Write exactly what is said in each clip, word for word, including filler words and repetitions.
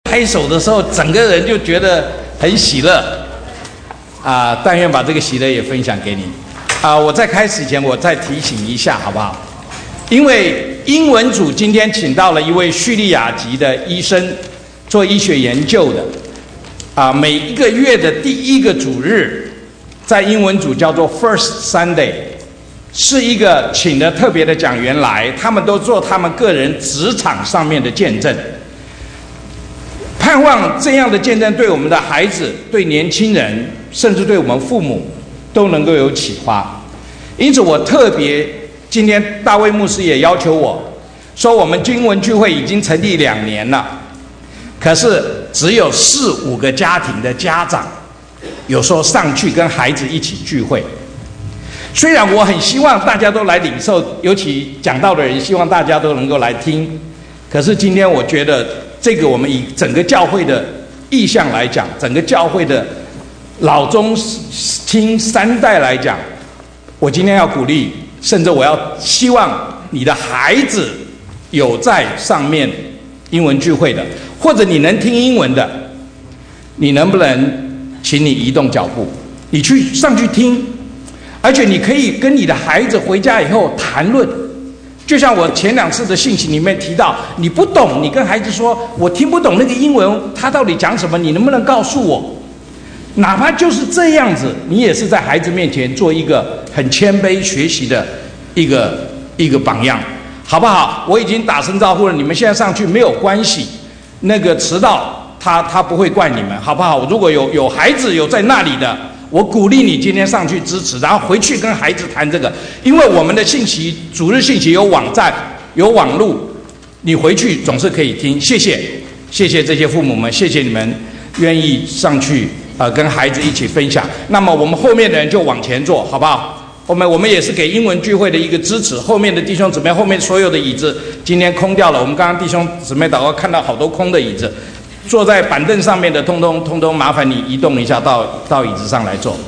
拍手的时候，整个人就觉得很喜乐啊！但愿把这个喜乐也分享给你啊！我在开始前，我再提醒一下，好不好？因为英文组今天请到了一位叙利亚籍的医生，做医学研究的啊。每一个月的第一个主日，在英文组叫做 First Sunday， 是一个请的特别的讲员来，他们都做他们个人职场上面的见证。盼望这样的见证对我们的孩子、对年轻人，甚至对我们父母都能够有启发。因此，我特别今天大卫牧师也要求我说，我们经文聚会已经成立两年了，可是只有四五个家庭的家长有时候上去跟孩子一起聚会。虽然我很希望大家都来领受，尤其讲道的人希望大家都能够来听，可是今天我觉得这个我们以整个教会的意向来讲，整个教会的老中青三代来讲，我今天要鼓励，甚至我要希望你的孩子有在上面英文聚会的，或者你能听英文的，你能不能请你移动脚步，你去上去听，而且你可以跟你的孩子回家以后谈论。就像我前两次的信息里面提到，你不懂，你跟孩子说，我听不懂那个英文，他到底讲什么，你能不能告诉我？哪怕就是这样子，你也是在孩子面前做一个很谦卑学习的一个一个榜样，好不好？我已经打声招呼了，你们现在上去没有关系，那个迟到他他不会怪你们，好不好？如果有有孩子有在那里的，我鼓励你今天上去支持，然后回去跟孩子谈这个，因为我们的信息主日信息有网站有网路，你回去总是可以听。谢谢谢谢这些父母们，谢谢你们愿意上去呃跟孩子一起分享。那么我们后面的人就往前坐，好不好？我们我们也是给英文聚会的一个支持。后面的弟兄姊妹，后面所有的椅子今天空掉了，我们刚刚弟兄姊妹祷告看到好多空的椅子。坐在板凳上面的，通通通通麻烦你移动一下到到椅子上来坐。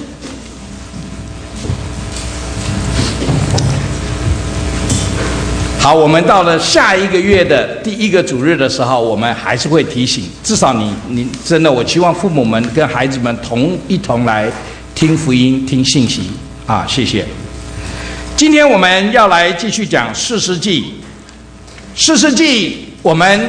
好，我们到了下一个月的第一个主日的时候，我们还是会提醒，至少你你真的，我希望父母们跟孩子们同一同来听福音、听信息啊！谢谢。今天我们要来继续讲士师记，士师记我们。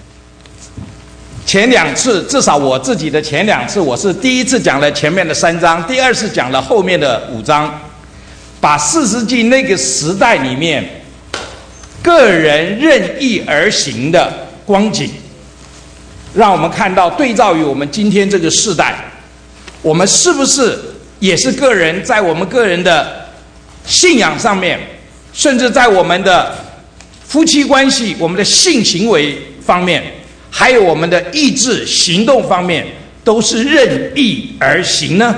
前两次，至少我自己的前两次，我是第一次讲了前面的三章，第二次讲了后面的五章，把士师记那个时代里面个人任意而行的光景，让我们看到对照于我们今天这个世代，我们是不是也是个人在我们个人的信仰上面，甚至在我们的夫妻关系、我们的性行为方面，还有我们的意志行动方面，都是任意而行呢？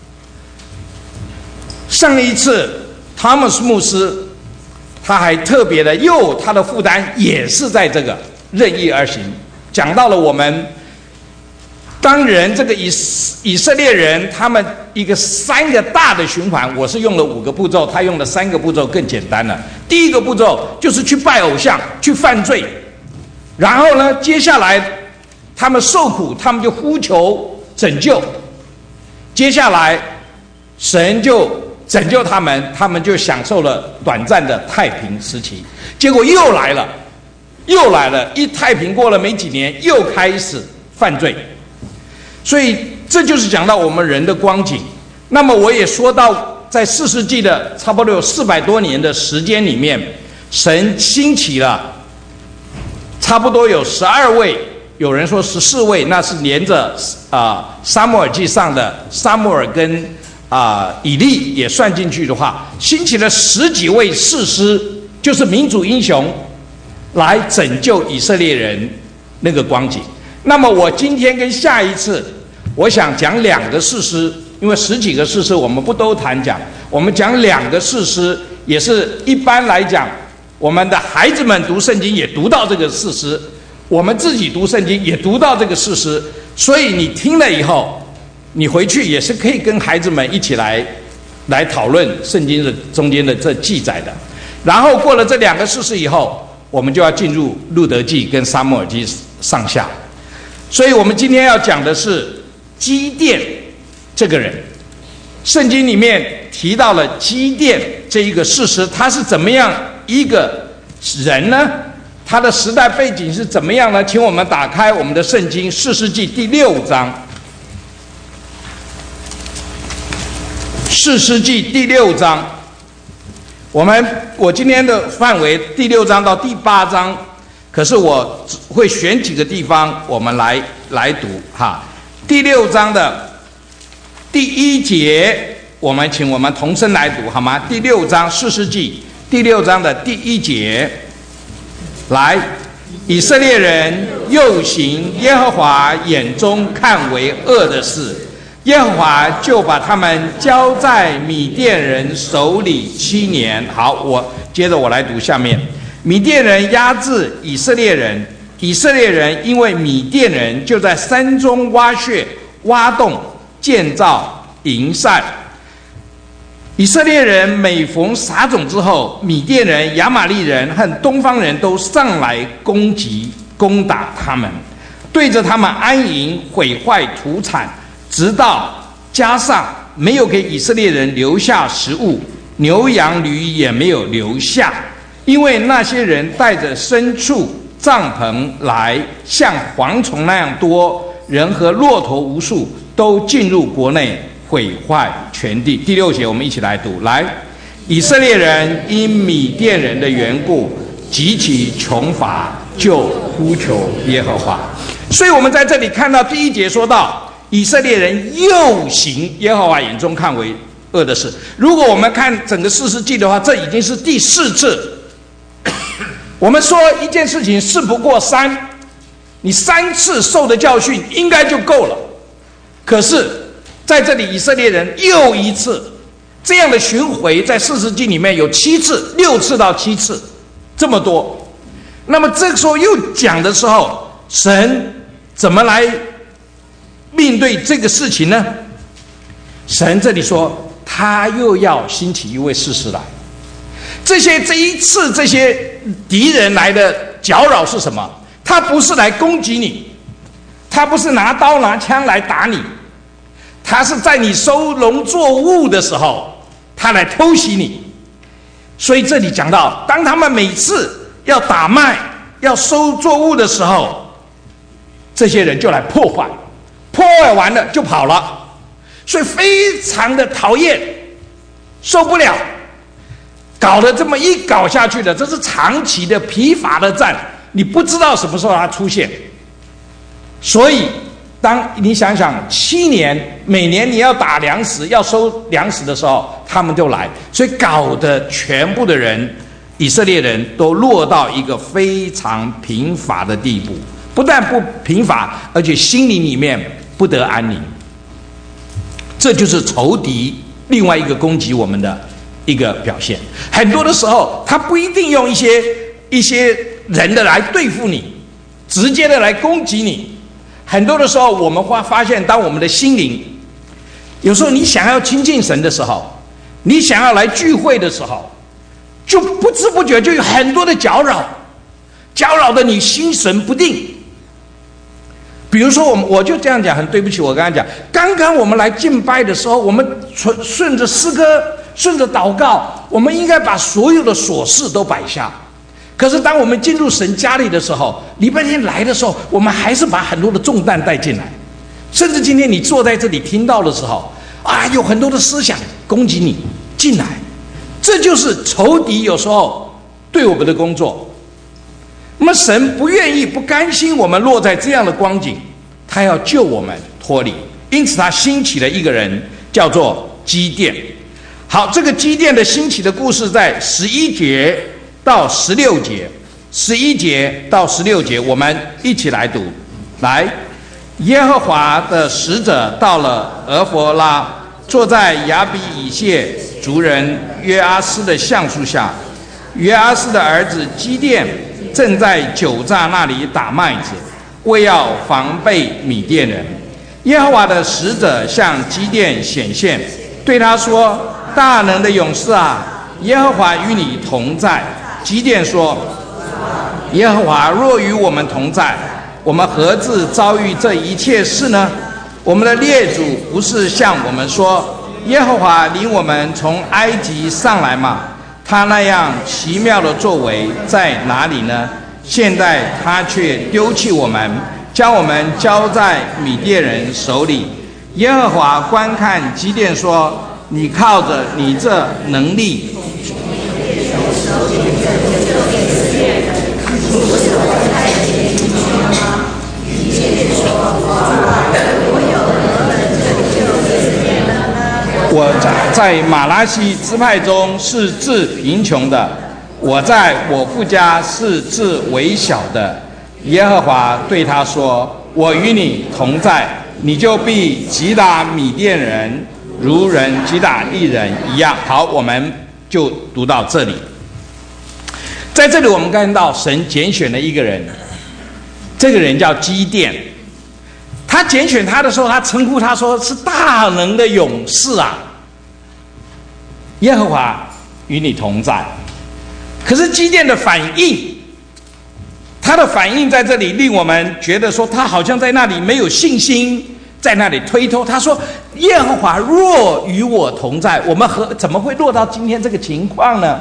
上一次汤姆斯牧师他还特别的，又他的负担也是在这个任意而行，讲到了我们当人这个以以色列人他们一个三个大的循环，我是用了五个步骤，他用了三个步骤更简单了。第一个步骤就是去拜偶像，去犯罪。然后呢，接下来他们受苦，他们就呼求拯救。接下来神就拯救他们，他们就享受了短暂的太平时期。结果又来了，又来了，一太平过了没几年，又开始犯罪。所以这就是讲到我们人的光景。那么我也说到，在士师记的差不多有四百多年的时间里面，神兴起了差不多有十二位，有人说十四位，那是连着啊撒母耳记上的撒母耳跟啊、呃、以利也算进去的话，兴起了十几位士师，就是民主英雄，来拯救以色列人那个光景。那么我今天跟下一次，我想讲两个士师，因为十几个士师我们不都谈讲，我们讲两个士师，也是一般来讲。我们的孩子们读圣经也读到这个事实，我们自己读圣经也读到这个事实，所以你听了以后，你回去也是可以跟孩子们一起来来讨论圣经的中间的这记载的。然后过了这两个事实以后，我们就要进入路德记跟撒母耳记上下。 所以我们今天要讲的是基甸这个人。圣经里面提到了基甸这一个事实，他是怎么样一个人呢？他的时代背景是怎么样呢？请我们打开我们的圣经士师记第六章。士师记第六章，我们我今天的范围第六章到第八章，可是我会选几个地方我们来来读哈。第六章的第一节，我们请我们同声来读好吗？第六章士师记第六章的第一节，来，以色列人又行耶和华眼中看为恶的事，耶和华就把他们交在米甸人手里七年。好，我接着我来读下面。米甸人压制以色列人，以色列人因为米甸人就在山中挖穴、挖洞，建造营缮。以色列人每逢撒种之后，米甸人、亚玛力人和东方人都上来攻击、攻打他们，对着他们安营，毁坏土产，直到加上没有给以色列人留下食物，牛羊驴也没有留下，因为那些人带着牲畜、帐篷来，像蝗虫那样多，人和骆驼无数，都进入国内，毁坏全地。第六节我们一起来读，来，以色列人因米甸人的缘故极其穷乏，就呼求耶和华。所以我们在这里看到第一节说到以色列人又行耶和华眼中看为恶的事。如果我们看整个士师记的话，这已经是第四次。我们说一件事情事不过三，你三次受的教训应该就够了。可是在这里以色列人又一次这样的巡回，在士师记里面有七次，六次到七次，这么多。那么这个时候又讲的时候，神怎么来面对这个事情呢？神这里说他又要兴起一位士师来。这些这一次这些敌人来的搅扰是什么？他不是来攻击你，他不是拿刀拿枪来打你，他是在你收农作物的时候他来偷袭你。所以这里讲到，当他们每次要打麦要收作物的时候，这些人就来破坏，破坏完了就跑了，所以非常的讨厌，受不了，搞得这么一搞下去的，这是长期的疲乏的战，你不知道什么时候它出现。所以当你想想七年每年你要打粮食要收粮食的时候，他们就来，所以搞得全部的人以色列人都落到一个非常贫乏的地步，不但不贫乏，而且心灵里面不得安宁。这就是仇敌另外一个攻击我们的一个表现。很多的时候他不一定用一些一些人的来对付你，直接的来攻击你。很多的时候我们会发现，当我们的心灵有时候你想要亲近神的时候，你想要来聚会的时候，就不知不觉就有很多的搅扰，搅扰的你心神不定。比如说我们我就这样讲，很对不起，我刚才讲，刚刚我们来敬拜的时候，我们顺顺着诗歌，顺着祷告，我们应该把所有的琐事都摆下。可是当我们进入神家里的时候，礼拜天来的时候，我们还是把很多的重担带进来。甚至今天你坐在这里听到的时候啊，有很多的思想攻击你进来，这就是仇敌有时候对我们的工作。那么神不愿意不甘心我们落在这样的光景，他要救我们脱离，因此他兴起了一个人叫做基甸。好，这个基甸的兴起的故事在十一节到十六节，十一节到十六节我们一起来读。来，耶和华的使者到了俄弗拉，坐在亚比以谢族人约阿斯的橡树下。约阿斯的儿子基甸正在酒榨那里打麦子，为要防备米甸人。耶和华的使者向基甸显现，对他说：大能的勇士啊，耶和华与你同在。基甸说：耶和华若与我们同在， 我们何自遭遇这一切事呢？我们的列祖不是向我们说，耶和华领我们从埃及上来吗？他那样奇妙的作为在哪里呢？现在他却丢弃我们，将我们交在米甸人手里。耶和华观看基甸说，你靠着你这能力，我在在马拉西支派中是至贫穷的，我在我父家是至微小的。耶和华对他说，我与你同在，你就必击打米甸人，如人击打一人一样。好，我们就读到这里。在这里我们看到神拣选了一个人，这个人叫基甸。他拣选他的时候，他称呼他说是大能的勇士啊，耶和华与你同在。可是基甸的反应，他的反应在这里令我们觉得说他好像在那里没有信心，在那里推脱。他说耶和华若与我同在，我们何怎么会落到今天这个情况呢？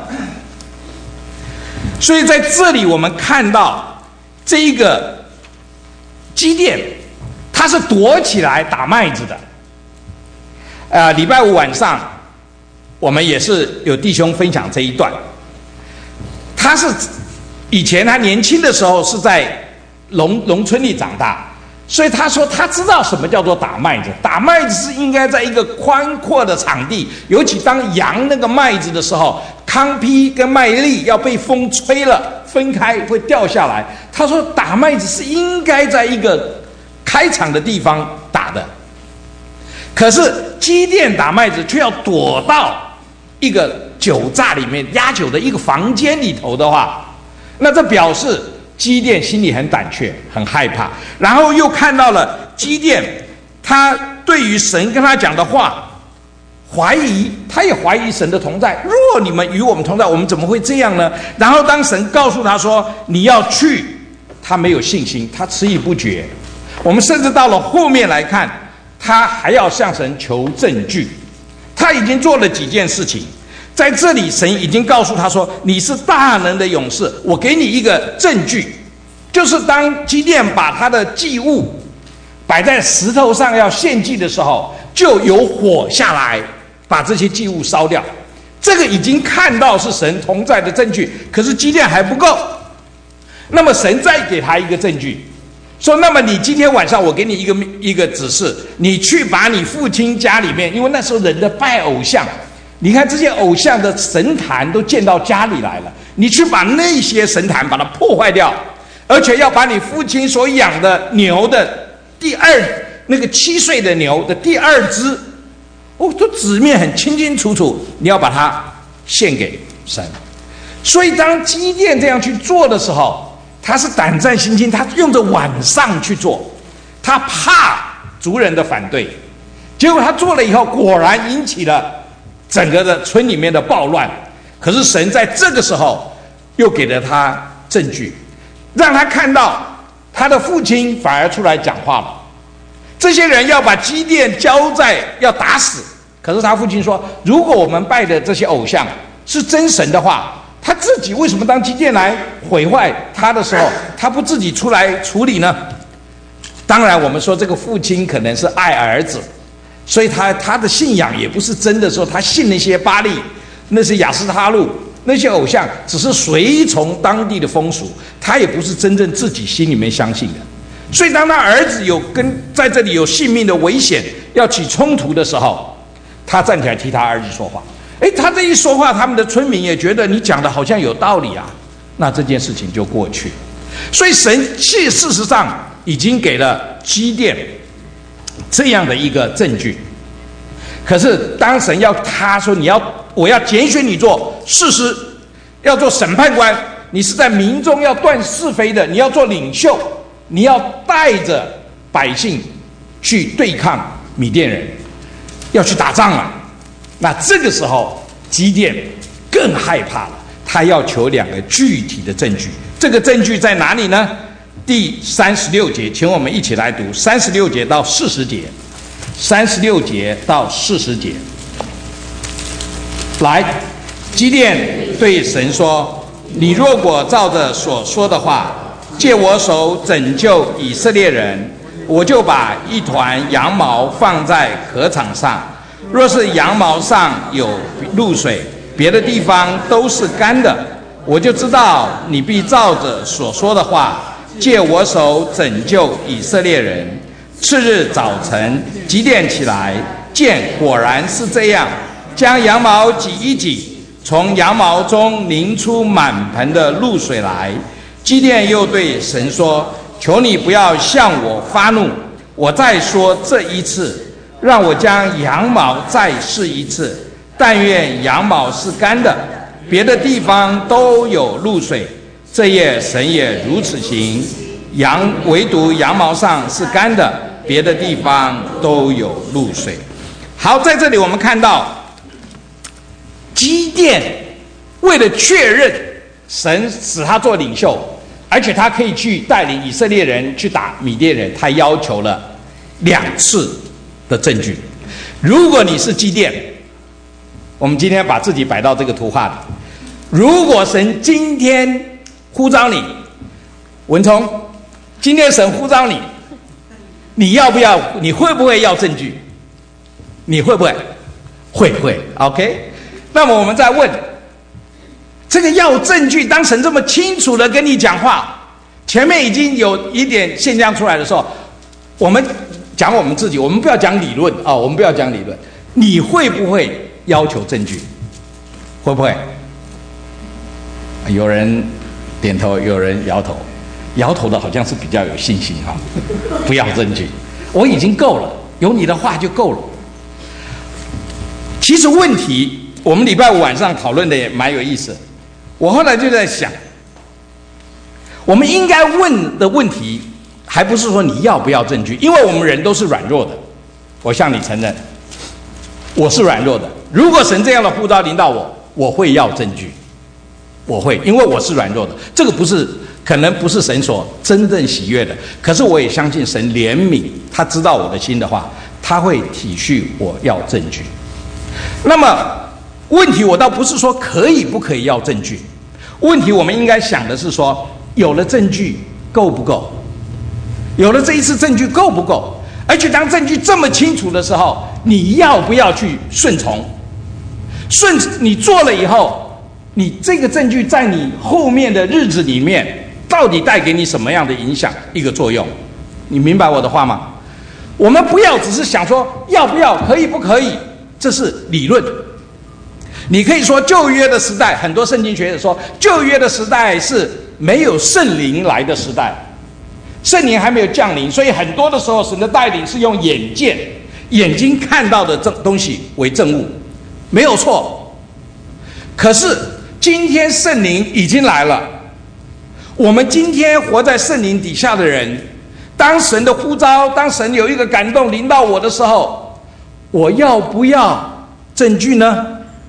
所以在这里我们看到这一个基甸，他是躲起来打麦子的。呃，礼拜五晚上我们也是有弟兄分享这一段。他是以前他年轻的时候是在农农村里长大，所以他说他知道什么叫做打麦子。打麦子是应该在一个宽阔的场地，尤其当扬那个麦子的时候，糠坯跟麦粒要被风吹了分开会掉下来。他说打麦子是应该在一个开场的地方打的，可是基甸打麦子却要躲到一个酒榨里面压酒的一个房间里头的话，那这表示基甸心里很胆怯很害怕。然后又看到了基甸他对于神跟他讲的话怀疑，他也怀疑神的同在。若你们与我们同在，我们怎么会这样呢？然后当神告诉他说你要去，他没有信心，他迟疑不决。我们甚至到了后面来看，他还要向神求证据。他已经做了几件事情，在这里神已经告诉他说你是大能的勇士，我给你一个证据，就是当基甸把他的祭物摆在石头上要献祭的时候，就有火下来把这些祭物烧掉。这个已经看到是神同在的证据，可是基甸还不够。那么神再给他一个证据，说那么你今天晚上我给你一个一个指示，你去把你父亲家里面，因为那时候人的拜偶像，你看这些偶像的神坛都建到家里来了，你去把那些神坛把它破坏掉，而且要把你父亲所养的牛的第二那个七岁的牛的第二只，哦，这纸面很清清楚楚，你要把它献给神。所以当基甸这样去做的时候，他是胆战心惊，他用着晚上去做，他怕族人的反对。结果他做了以后，果然引起了整个的村里面的暴乱。可是神在这个时候又给了他证据，让他看到他的父亲反而出来讲话了。这些人要把基甸交在要打死，可是他父亲说，如果我们拜的这些偶像是真神的话，他自己为什么当基甸来毁坏他的时候，他不自己出来处理呢？当然我们说这个父亲可能是爱儿子，所以他他的信仰也不是真的，说他信那些巴力，那些亚斯他路，那些偶像只是随从当地的风俗，他也不是真正自己心里面相信的。所以当他儿子有跟在这里有性命的危险要起冲突的时候，他站起来替他儿子说话。哎，他这一说话，他们的村民也觉得你讲的好像有道理啊，那这件事情就过去。所以神是事实上已经给了基甸这样的一个证据。可是当神要他说你要我要拣选你做士师，要做审判官，你是在民众要断是非的，你要做领袖，你要带着百姓去对抗米甸人，要去打仗了。那这个时候基甸更害怕了，他要求两个具体的证据。这个证据在哪里呢？ 第三十六节，请我们一起来读三十六节到四十节，三十六节到四十节。来，基甸对神说：“你若果照着所说的话，借我手拯救以色列人，我就把一团羊毛放在禾场上。若是羊毛上有露水，别的地方都是干的，我就知道你必照着所说的话，借我手拯救以色列人。”次日早晨，基甸起来，见果然是这样，将羊毛挤一挤，从羊毛中拧出满盆的露水来。基甸又对神说：“求你不要向我发怒，我再说这一次，让我将羊毛再试一次。但愿羊毛是干的，别的地方都有露水。”这夜神也如此行，羊唯独羊毛上是干的，别的地方都有露水。好，在这里我们看到基甸为了确认神使他做领袖，而且他可以去带领以色列人去打米甸人，他要求了两次的证据。如果你是基甸，我们今天把自己摆到这个图画里，如果神今天呼召你，文聪，今天神呼召你，你要不要？你会不会要证据？你会不会？会会 ，OK。那么我们再问，这个要证据，当神这么清楚的跟你讲话，前面已经有一点现象出来的时候，我们讲我们自己，我们不要讲理论啊、哦，我们不要讲理论。你会不会要求证据？会不会？有人点头，有人摇头。摇头的好像是比较有信心哈，不要证据，我已经够了，有你的话就够了。其实问题，我们礼拜五晚上讨论的也蛮有意思。我后来就在想，我们应该问的问题，还不是说你要不要证据，因为我们人都是软弱的。我向你承认，我是软弱的。如果神这样的呼召临到我，我会要证据，我会，因为我是软弱的。这个不是。可能不是神所真正喜悦的，可是我也相信神怜悯，他知道我的心的话，他会体恤我要证据。那么问题我倒不是说可以不可以要证据，问题我们应该想的是说，有了证据够不够？有了这一次证据够不够？而且当证据这么清楚的时候，你要不要去顺从？顺你做了以后，你这个证据在你后面的日子里面。到底带给你什么样的影响？一个作用，你明白我的话吗？我们不要只是想说要不要，可以不可以，这是理论。你可以说旧约的时代，很多圣经学者说旧约的时代是没有圣灵来的时代，圣灵还没有降临，所以很多的时候神的带领是用眼见、眼睛看到的东西为证物，没有错。可是今天圣灵已经来了。我们今天活在圣灵底下的人，当神的呼召，当神有一个感动临到我的时候，我要不要证据呢？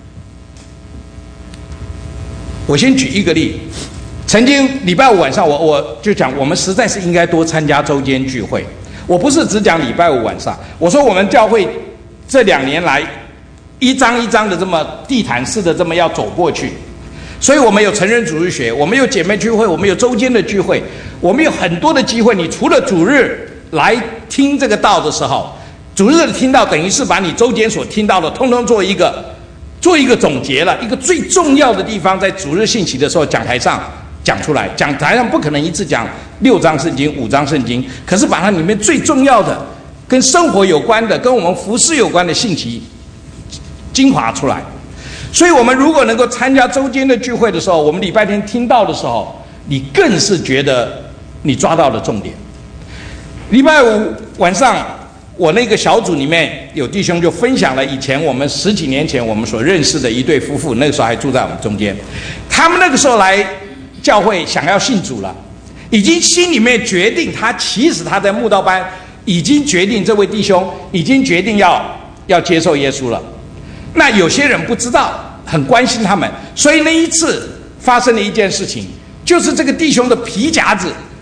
我先举一个例，曾经礼拜五晚上我我就讲，我们实在是应该多参加周间聚会。我不是只讲礼拜五晚上，我说我们教会这两年来一张一张的这么地毯式的这么要走过去。所以我们有成人主日学，我们有姐妹聚会，我们有周间的聚会，我们有很多的机会。你除了主日来听这个道的时候，主日的听到等于是把你周间所听到的通通做一个做一个总结了，一个最重要的地方在主日信息的时候讲台上讲出来。讲台上不可能一次讲六章圣经五章圣经，可是把它里面最重要的跟生活有关的跟我们服事有关的信息精华出来。所以我们如果能够参加周间的聚会的时候，我们礼拜天听到的时候，你更是觉得你抓到了重点。礼拜五晚上我那个小组里面有弟兄就分享了以前我们十几年前我们所认识的一对夫妇，那个时候还住在我们中间。他们那个时候来教会想要信主了，已经心里面决定，他其实他在慕道班已经决定，这位弟兄已经决定要要接受耶稣了。那有些人不知道，很关心他们，所以那一次发生了一件事情，就是这个弟兄的皮夹子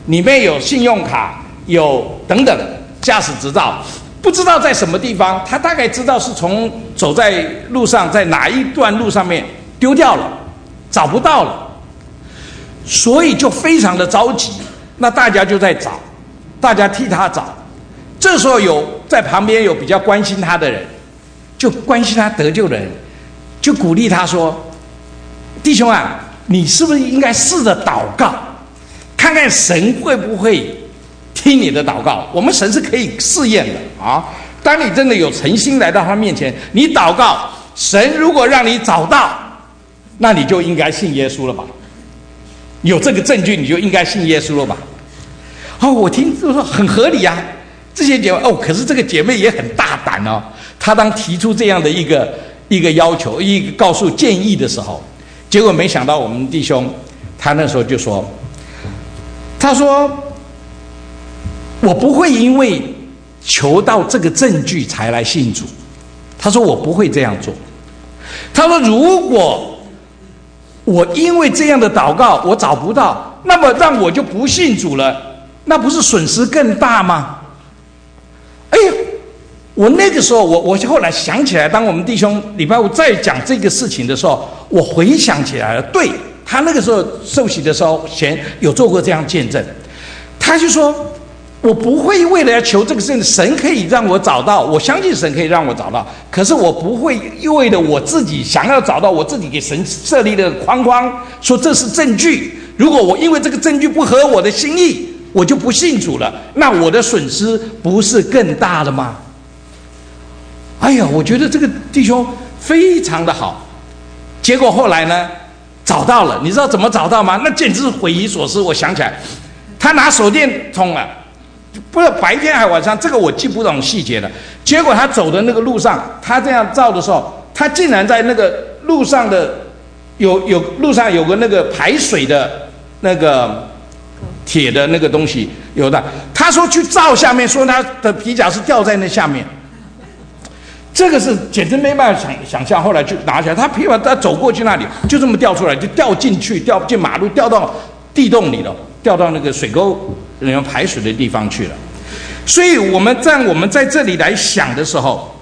里面有信用卡，有等等驾驶执照，不知道在什么地方，他大概知道是从走在路上，在哪一段路上面丢掉了，找不到了，所以就非常的着急。那大家就在找，大家替他找。这时候有在旁边有比较关心他的人，就关心他得救的人，就鼓励他说：“弟兄啊，你是不是应该试着祷告，看看神会不会听你的祷告？我们神是可以试验的啊！当你真的有诚心来到他面前，你祷告，神如果让你找到，那你就应该信耶稣了吧？有这个证据，你就应该信耶稣了吧？”哦，我听就说很合理啊。这些姐妹哦，可是这个姐妹也很大胆哦。她当提出这样的一个一个要求、一个告诉建议的时候，结果没想到我们弟兄，他那时候就说：“他说我不会因为求到这个证据才来信主。他说我不会这样做。他说如果我因为这样的祷告我找不到，那么让我就不信主了，那不是损失更大吗？”哎呀，我那个时候，我我后来想起来，当我们弟兄礼拜五再讲这个事情的时候，我回想起来了，对，他那个时候受洗的时候前有做过这样见证，他就说：“我不会为了要求这个事情，神可以让我找到，我相信神可以让我找到，可是我不会为了我自己想要找到，我自己给神设立的框框，说这是证据。如果我因为这个证据不合我的心意，我就不信主了，那我的损失不是更大了吗？”哎呀，我觉得这个弟兄非常的好。结果后来呢，找到了，你知道怎么找到吗？那简直是匪夷所思。我想起来，他拿手电筒啊，不知道白天还晚上，这个我记不懂细节了。结果他走的那个路上，他这样照的时候，他竟然在那个路上的有有路上有个那个排水的那个铁的那个东西有的，他说去照下面，说他的皮夹是掉在那下面，这个是简直没办法想想象。后来就拿起来，他皮把他走过去那里，就这么掉出来，就掉进去，掉进马路，掉到地洞里了，掉到那个水沟里面排水的地方去了。所以我们在我们在这里来想的时候，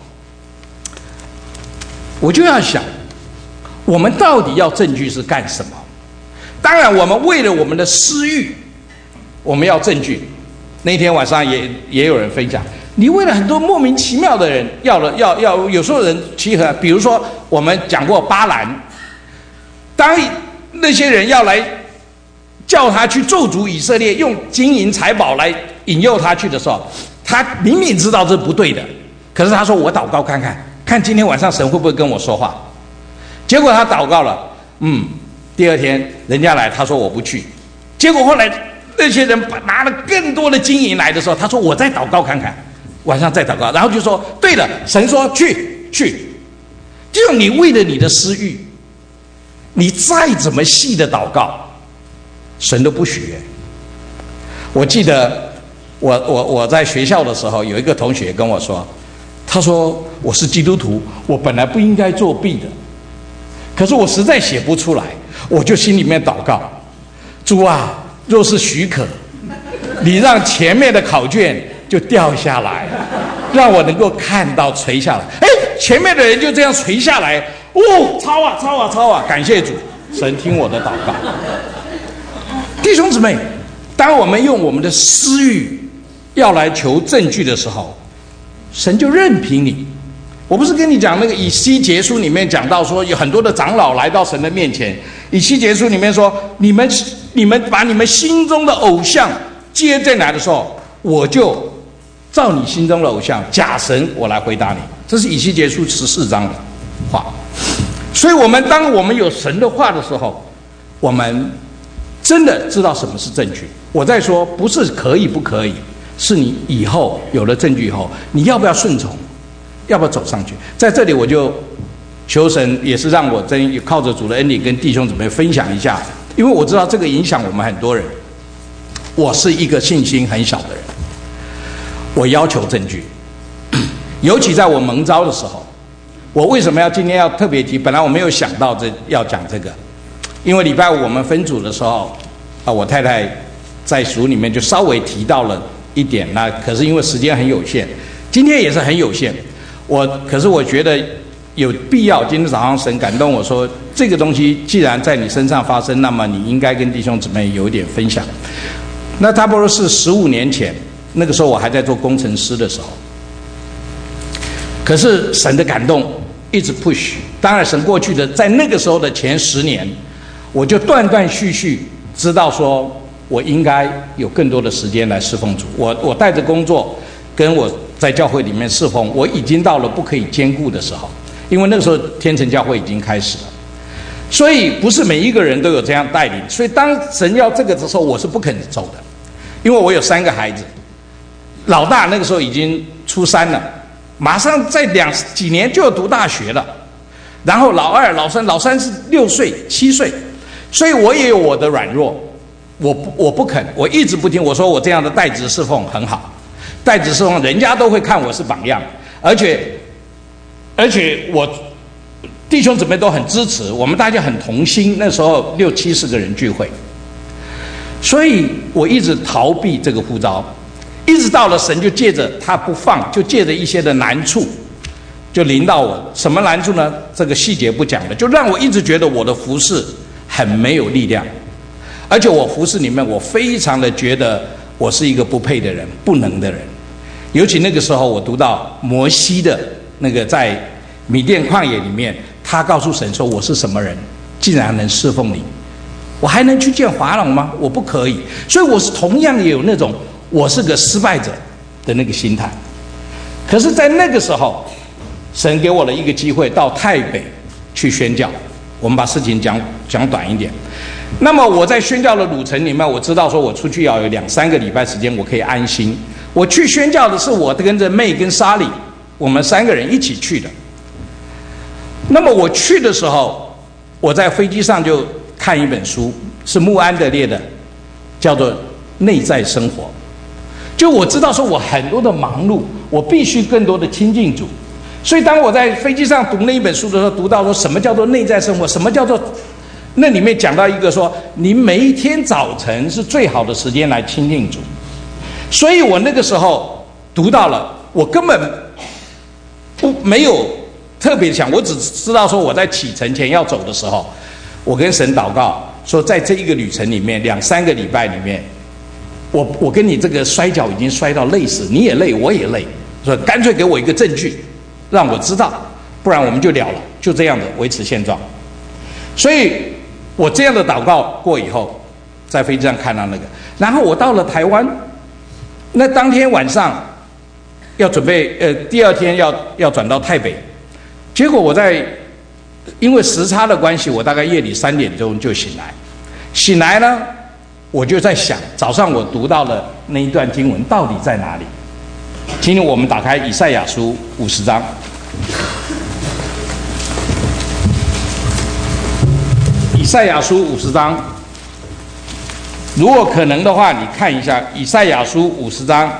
我就要想，我们到底要证据是干什么？当然，我们为了我们的私欲，我们要证据。那天晚上也也有人分享，你为了很多莫名其妙的人要了要要，有时候人契合，比如说我们讲过巴兰，当那些人要来叫他去咒诅以色列，用金银财宝来引诱他去的时候，他明明知道这不对的，可是他说我祷告看看，看今天晚上神会不会跟我说话。结果他祷告了，嗯，第二天人家来，他说我不去。结果后来那些人拿了更多的金银来的时候，他说我再祷告看看，晚上再祷告，然后就说对了，神说去去。就你为了你的私欲，你再怎么细的祷告，神都不许。我记得我我我在学校的时候，有一个同学跟我说，他说我是基督徒，我本来不应该作弊的，可是我实在写不出来，我就心里面祷告，主啊，若是许可，你让前面的考卷就掉下来，让我能够看到垂下来。哎，前面的人就这样垂下来，哦，抄啊抄啊抄啊，感谢主，神听我的祷告。弟兄姊妹，当我们用我们的私欲要来求证据的时候，神就任凭你。我不是跟你讲那个以西结书里面讲到说，有很多的长老来到神的面前，以西结书里面说，你们你们把你们心中的偶像接进来的时候，我就照你心中的偶像假神，我来回答你。这是以西结书十四章的话。所以我们当我们有神的话的时候，我们真的知道什么是证据。我在说不是可以不可以，是你以后有了证据以后，你要不要顺从，要不要走上去。在这里我就求神也是让我真靠着主的恩典跟弟兄姊妹分享一下，因为我知道这个影响我们很多人。我是一个信心很小的人，我要求证据，尤其在我蒙召的时候。我为什么要今天要特别提？本来我没有想到这要讲这个，因为礼拜五我们分组的时候啊，我太太在书里面就稍微提到了一点，那可是因为时间很有限，今天也是很有限，我可是我觉得有必要。今天早上神感动我说，这个东西既然在你身上发生，那么你应该跟弟兄姊妹有一点分享。那差不多是十五年前，那个时候我还在做工程师的时候，可是神的感动一直 push。当然，神过去的在那个时候的前十年，我就断断续续知道说，我应该有更多的时间来侍奉主。我我带着工作，跟我在教会里面侍奉，我已经到了不可以兼顾的时候，因为那个时候天成教会已经开始了。所以不是每一个人都有这样带领。所以当神要这个的时候，我是不肯走的，因为我有三个孩子，老大那个时候已经初三了，马上在两几年就要读大学了。然后老二、老三，老三是六岁、七岁，所以我也有我的软弱，我不我不肯，我一直不听。我说我这样的代职侍奉很好，代职侍奉人家都会看我是榜样，而且而且我弟兄姊妹都很支持，我们大家很同心。那时候六七十个人聚会，所以我一直逃避这个呼召，一直到了神就借着他不放，就借着一些的难处。就临到我，什么难处呢？这个细节不讲了，就让我一直觉得我的服事很没有力量，而且我服事里面，我非常的觉得我是一个不配的人，不能的人。尤其那个时候，我读到摩西的那个在米甸旷野里面，他告诉神说：“我是什么人，竟然能侍奉你？我还能去见法老吗？我不可以。”所以我是同样也有那种我是个失败者的那个心态。可是，在那个时候，神给我了一个机会到泰北去宣教。我们把事情讲讲短一点。那么我在宣教的路程里面，我知道说我出去要有两三个礼拜时间，我可以安心。我去宣教的是我跟着妹跟莎莉，我们三个人一起去的。那么我去的时候，我在飞机上就看一本书，是穆安德烈的，叫做《内在生活》。就我知道说我很多的忙碌，我必须更多的亲近主。所以当我在飞机上读那一本书的时候，读到说什么叫做内在生活，什么叫做那里面讲到一个说，你每一天早晨是最好的时间来亲近主。所以我那个时候读到了，我根本不没有特别想，我只知道说我在启程前要走的时候，我跟神祷告说，在这一个旅程里面，两三个礼拜里面，我我跟你这个摔跤已经摔到累死，你也累，我也累，说干脆给我一个证据，让我知道，不然我们就了了，就这样的维持现状。所以我这样的祷告过以后，在飞机上看到那个，然后我到了台湾，那当天晚上要准备，呃，第二天要要转到台北，结果我在因为时差的关系，我大概夜里三点钟就醒来，醒来呢，我就在想，早上我读到了那一段经文到底在哪里？今天我们打开以赛亚书五十章。以赛亚书五十章，如果可能的话，你看一下以赛亚书五十章。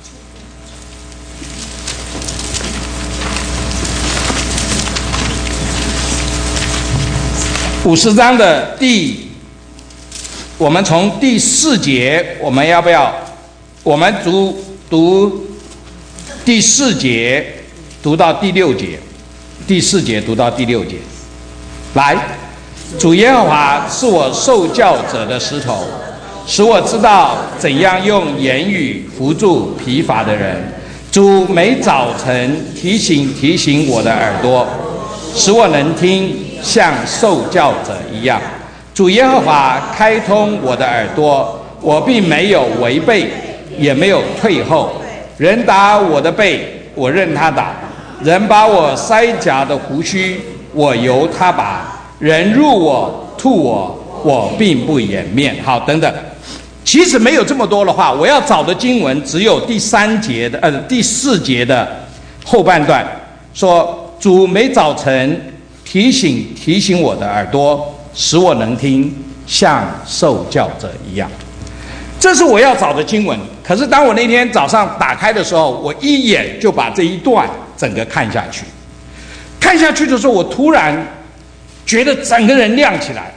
五十章的第，我们从第四节，我们要不要？我们读读第四节，读到第六节，第四节读到第六节，来。主耶和华是我受教者的石头，使我知道怎样用言语扶助疲乏的人。主每早晨提醒提醒我的耳朵，使我能听，像受教者一样。主耶和华开通我的耳朵，我并没有违背，也没有退后。人打我的背，我任他打；人把我腮颊的胡须，我由他拔。人入我吐我，我并不掩面。好，等等。其实没有这么多的话，我要找的经文只有第三节的，呃，第四节的后半段，说主每早晨提醒提醒我的耳朵，使我能听，像受教者一样。这是我要找的经文。可是当我那天早上打开的时候，我一眼就把这一段整个看下去。看下去的时候，我突然觉得整个人亮起来，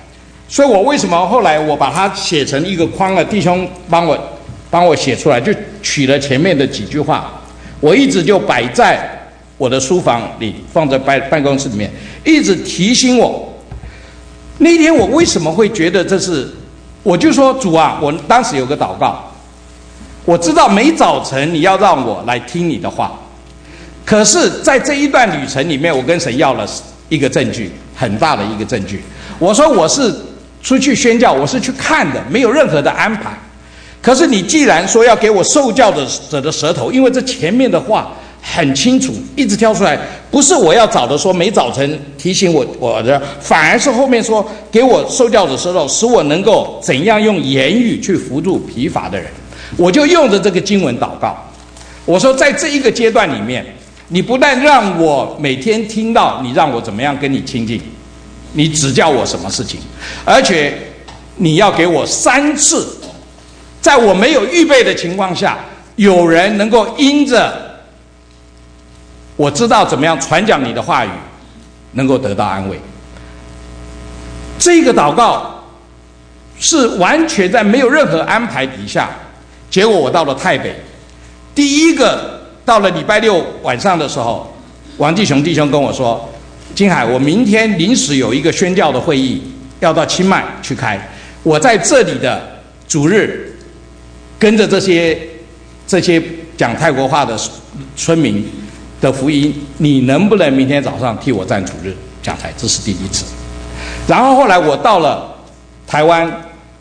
所以我为什么后来我把它写成一个框了，弟兄帮我帮我写出来，就取了前面的几句话，我一直就摆在我的书房里，放在办办公室里面，一直提醒我。那天我为什么会觉得这是，我就说主啊，我当时有个祷告，我知道每早晨你要让我来听你的话，可是在这一段旅程里面，我跟神要了一个证据，很大的一个证据。我说我是出去宣教，我是去看的，没有任何的安排。可是你既然说要给我受教者的舌头，因为这前面的话很清楚，一直挑出来，不是我要找的说每早晨提醒我我的，反而是后面说给我受教者舌头，使我能够怎样用言语去扶助疲乏的人。我就用着这个经文祷告，我说在这一个阶段里面，你不但让我每天听到你让我怎么样跟你亲近，你指教我什么事情，而且你要给我三次，在我没有预备的情况下，有人能够因着我知道怎么样传讲你的话语，能够得到安慰。这个祷告是完全在没有任何安排底下，结果我到了台北，第一个到了礼拜六晚上的时候，王继雄弟兄跟我说，金海，我明天临时有一个宣教的会议，要到清迈去开，我在这里的主日跟着这些这些讲泰国话的村民的福音，你能不能明天早上替我站主日讲台？这是第一次。然后后来我到了台湾，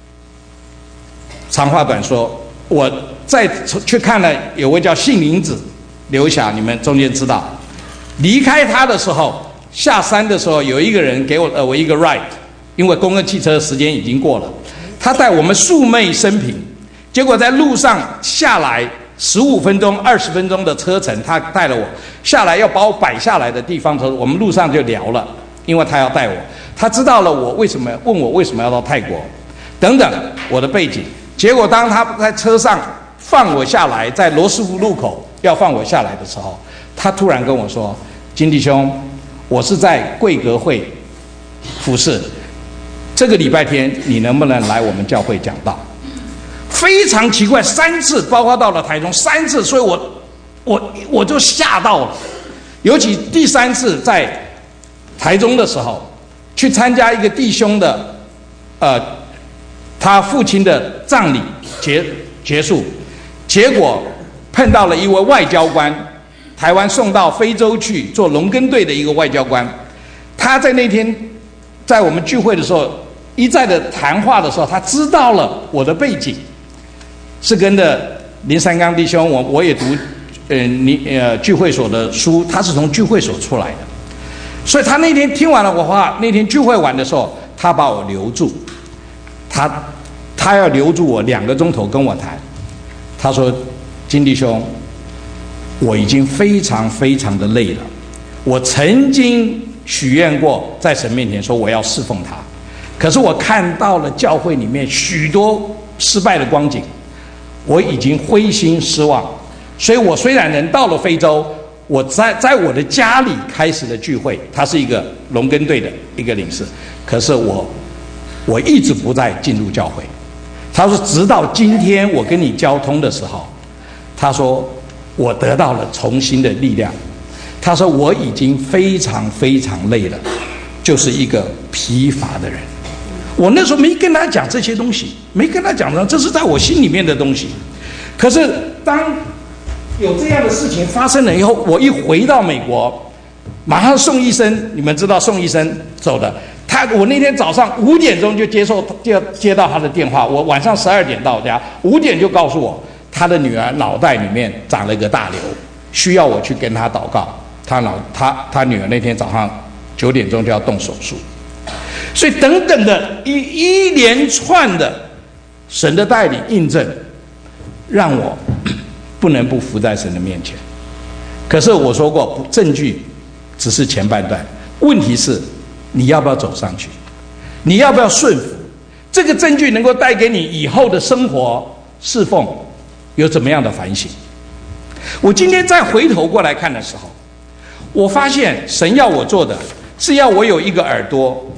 长话短说，我再去看了有位叫杏林子刘霞，你们中间知道。离开他的时候，下山的时候，有一个人给我呃我一个 ride， 因为公共汽车时间已经过了，他带我们素昧生平，结果在路上下来十五分钟、二十分钟的车程，他带了我下来，要把我摆下来的地方的时候，我们路上就聊了，因为他要带我，他知道了我为什么问我为什么要到泰国，等等我的背景。结果当他在车上放我下来，在罗斯福路口要放我下来的时候，他突然跟我说：“金弟兄，我是在贵格会服侍，这个礼拜天你能不能来我们教会讲道？”非常奇怪，三次，包括到了台中三次，所以我我我就吓到了。尤其第三次在台中的时候，去参加一个弟兄的呃他父亲的葬礼结结束，结果碰到了一位外交官，台湾送到非洲去做农耕队的一个外交官。他在那天在我们聚会的时候一再的谈话的时候，他知道了我的背景，是跟着林三刚弟兄，我我也读呃你呃聚会所的书，他是从聚会所出来的，所以他那天听完了我话，那天聚会完的时候，他把我留住，他他要留住我两个钟头跟我谈。他说：“金弟兄，我已经非常非常的累了。我曾经许愿过，在神面前说我要侍奉他，可是我看到了教会里面许多失败的光景，我已经灰心失望。所以我虽然人到了非洲，我在在我的家里开始了聚会，他是一个农耕队的一个领事，可是我我一直不再进入教会。”他说：“直到今天我跟你交通的时候，他说我得到了重新的力量。他说我已经非常非常累了，就是一个疲乏的人。我那时候没跟他讲这些东西，没跟他讲的，这是在我心里面的东西。可是当有这样的事情发生了以后，我一回到美国，马上宋医生，你们知道宋医生走的。”他我那天早上五点钟就接受接接到他的电话，我晚上十二点到家，五点就告诉我他的女儿脑袋里面长了一个大瘤，需要我去跟他祷告。他脑他他女儿那天早上九点钟就要动手术，所以等等的一一连串的神的带领印证，让我不能不服在神的面前。可是我说过，证据只是前半段，问题是你要不要走上去？你要不要顺服？这个证据能够带给你以后的生活侍奉有怎么样的反省？我今天再回头过来看的时候，我发现神要我做的是要我有一个耳朵，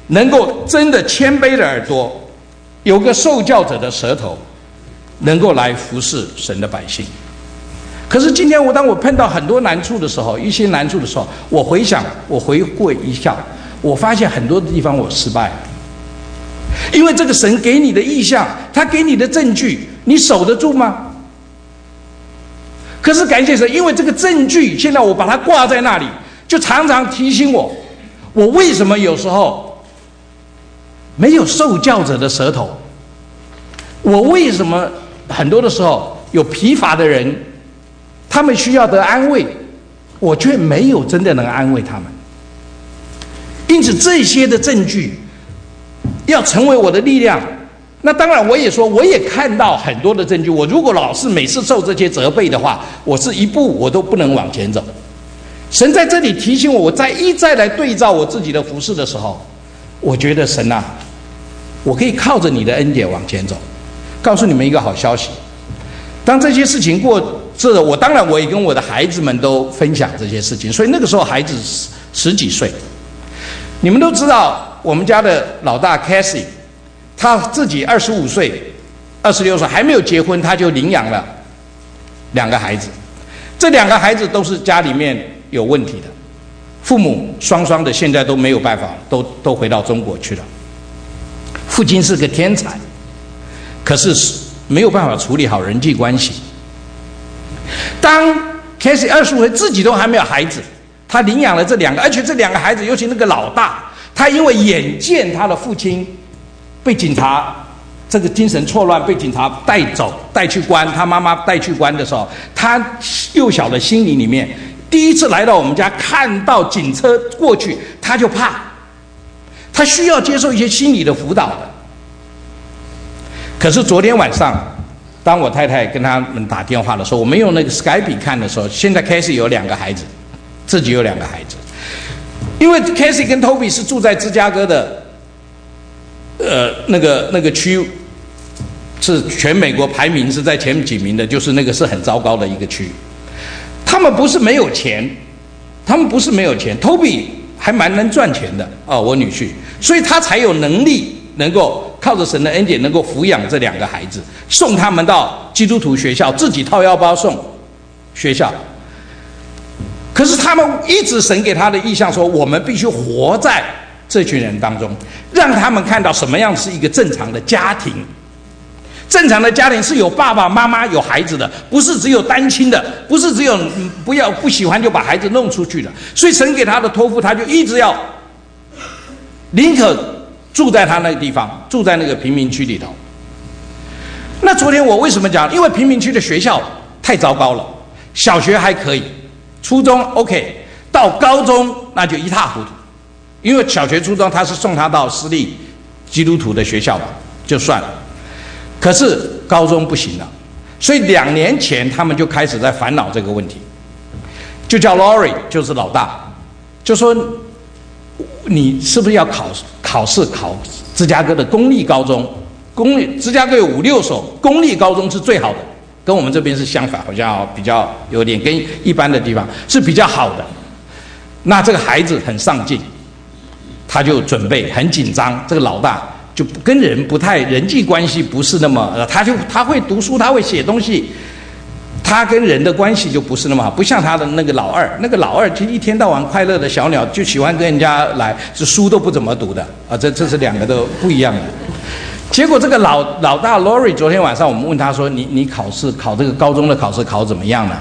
能够真的谦卑的耳朵，有个受教者的舌头，能够来服侍神的百姓。可是今天我当我碰到很多难处的时候，一些难处的时候，我回想，我回过一下，我发现很多的地方我失败了。因为这个神给你的意象，他给你的证据，你守得住吗？可是感谢神，因为这个证据，现在我把它挂在那里，就常常提醒我，我为什么有时候没有受教者的舌头？我为什么很多的时候有疲乏的人，他们需要得安慰，我却没有真的能安慰他们？因此这些的证据要成为我的力量。那当然我也说，我也看到很多的证据，我如果老是每次受这些责备的话，我是一步我都不能往前走。神在这里提醒我，我再一再来对照我自己的服事的时候，我觉得神啊，我可以靠着你的恩典往前走。告诉你们一个好消息，当这些事情过这，我当然我也跟我的孩子们都分享这些事情，所以那个时候孩子十十几岁。你们都知道，我们家的老大 Cassie， 他自己二十五岁、二十六岁还没有结婚，他就领养了两个孩子。这两个孩子都是家里面有问题的，父母双双的现在都没有办法，都都回到中国去了。父亲是个天才，可是没有办法处理好人际关系。当 Cassie 二十五岁，自己都还没有孩子，他领养了这两个，而且这两个孩子，尤其那个老大，他因为眼见他的父亲被警察这个精神错乱，被警察带走带去关，他妈妈带去关的时候，他幼小的心灵里面，第一次来到我们家，看到警车过去，他就怕，他需要接受一些心理的辅导的。可是昨天晚上，当我太太跟他们打电话的时候，我们用那个 Skype 看的时候，现在 Cassie 有两个孩子，自己有两个孩子。因为 Cassie 跟 Toby 是住在芝加哥的呃那个那个区，是全美国排名是在前几名的，就是那个是很糟糕的一个区。他们不是没有钱，他们不是没有钱 ，Toby 还蛮能赚钱的哦，我女婿，所以他才有能力能够靠着神的恩典，能够抚养这两个孩子，送他们到基督徒学校，自己掏腰包送学校。可是他们一直神给他的意向说，我们必须活在这群人当中，让他们看到什么样是一个正常的家庭。正常的家庭是有爸爸妈妈有孩子的，不是只有单亲的，不是只有不要不喜欢就把孩子弄出去的。所以神给他的托付，他就一直要宁可住在他那个地方，住在那个贫民区里头。那昨天我为什么讲？因为贫民区的学校太糟糕了，小学还可以，初中 OK， 到高中那就一塌糊涂。因为小学初中他是送他到私立基督徒的学校吧，就算了。可是高中不行了，所以两年前他们就开始在烦恼这个问题，就叫 Lori， 就是老大，就说你是不是要考考试考芝加哥的公立高中？公立芝加哥有五六所公立高中是最好的，跟我们这边是相反，好像比较有点跟一般的地方是比较好的。那这个孩子很上进，他就准备很紧张，这个老大就跟人不太人际关系不是那么，呃，他就他会读书，他会写东西，他跟人的关系就不是那么好，不像他的那个老二，那个老二其实一天到晚快乐的小鸟，就喜欢跟人家来，是书都不怎么读的啊，这这是两个都不一样的。结果这个老老大 Lori 昨天晚上我们问他说，你你考试考这个高中的考试考怎么样呢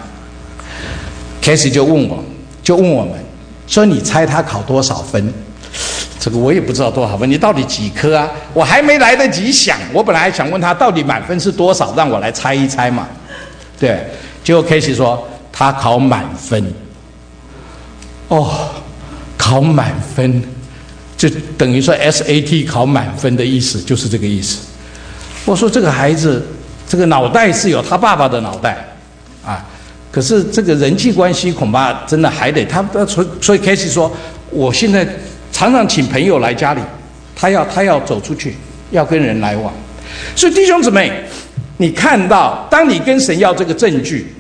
？Cassie 就问我，就问我们说，你猜他考多少分？这个我也不知道多少分，你到底几科啊？我还没来得及想，我本来还想问他到底满分是多少，让我来猜一猜嘛。对，结果 Casey 说他考满分。哦，考满分，就等于说 S A T 考满分的意思，就是这个意思。我说这个孩子，这个脑袋是有他爸爸的脑袋啊，可是这个人际关系恐怕真的还得他，所以 Casey 说，我现在常常请朋友来家里，他要他要走出去，要跟人来往。所以弟兄姊妹，你看到，当你跟神要这个证据，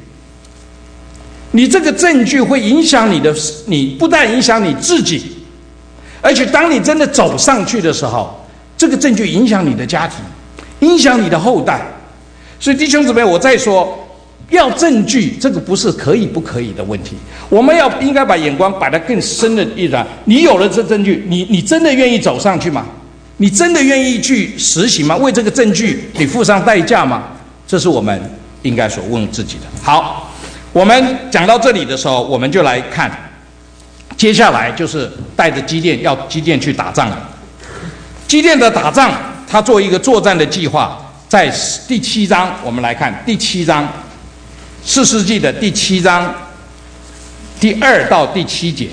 你这个证据会影响你的，你不但影响你自己， 而且当你真的走上去的时候，这个证据影响你的家庭，影响你的后代。所以弟兄姊妹，我再说，要证据，这个不是可以不可以的问题，我们要应该把眼光摆得更深的一点。你有了这证据，你你真的愿意走上去吗？你真的愿意去实行吗？为这个证据你付上代价吗？这是我们应该所问自己的。好，我们讲到这里的时候，我们就来看，接下来就是带着基甸要基甸去打仗了。基甸的打仗，他做一个作战的计划，在第七章，我们来看第七章，士师记的第七章第二到第七节。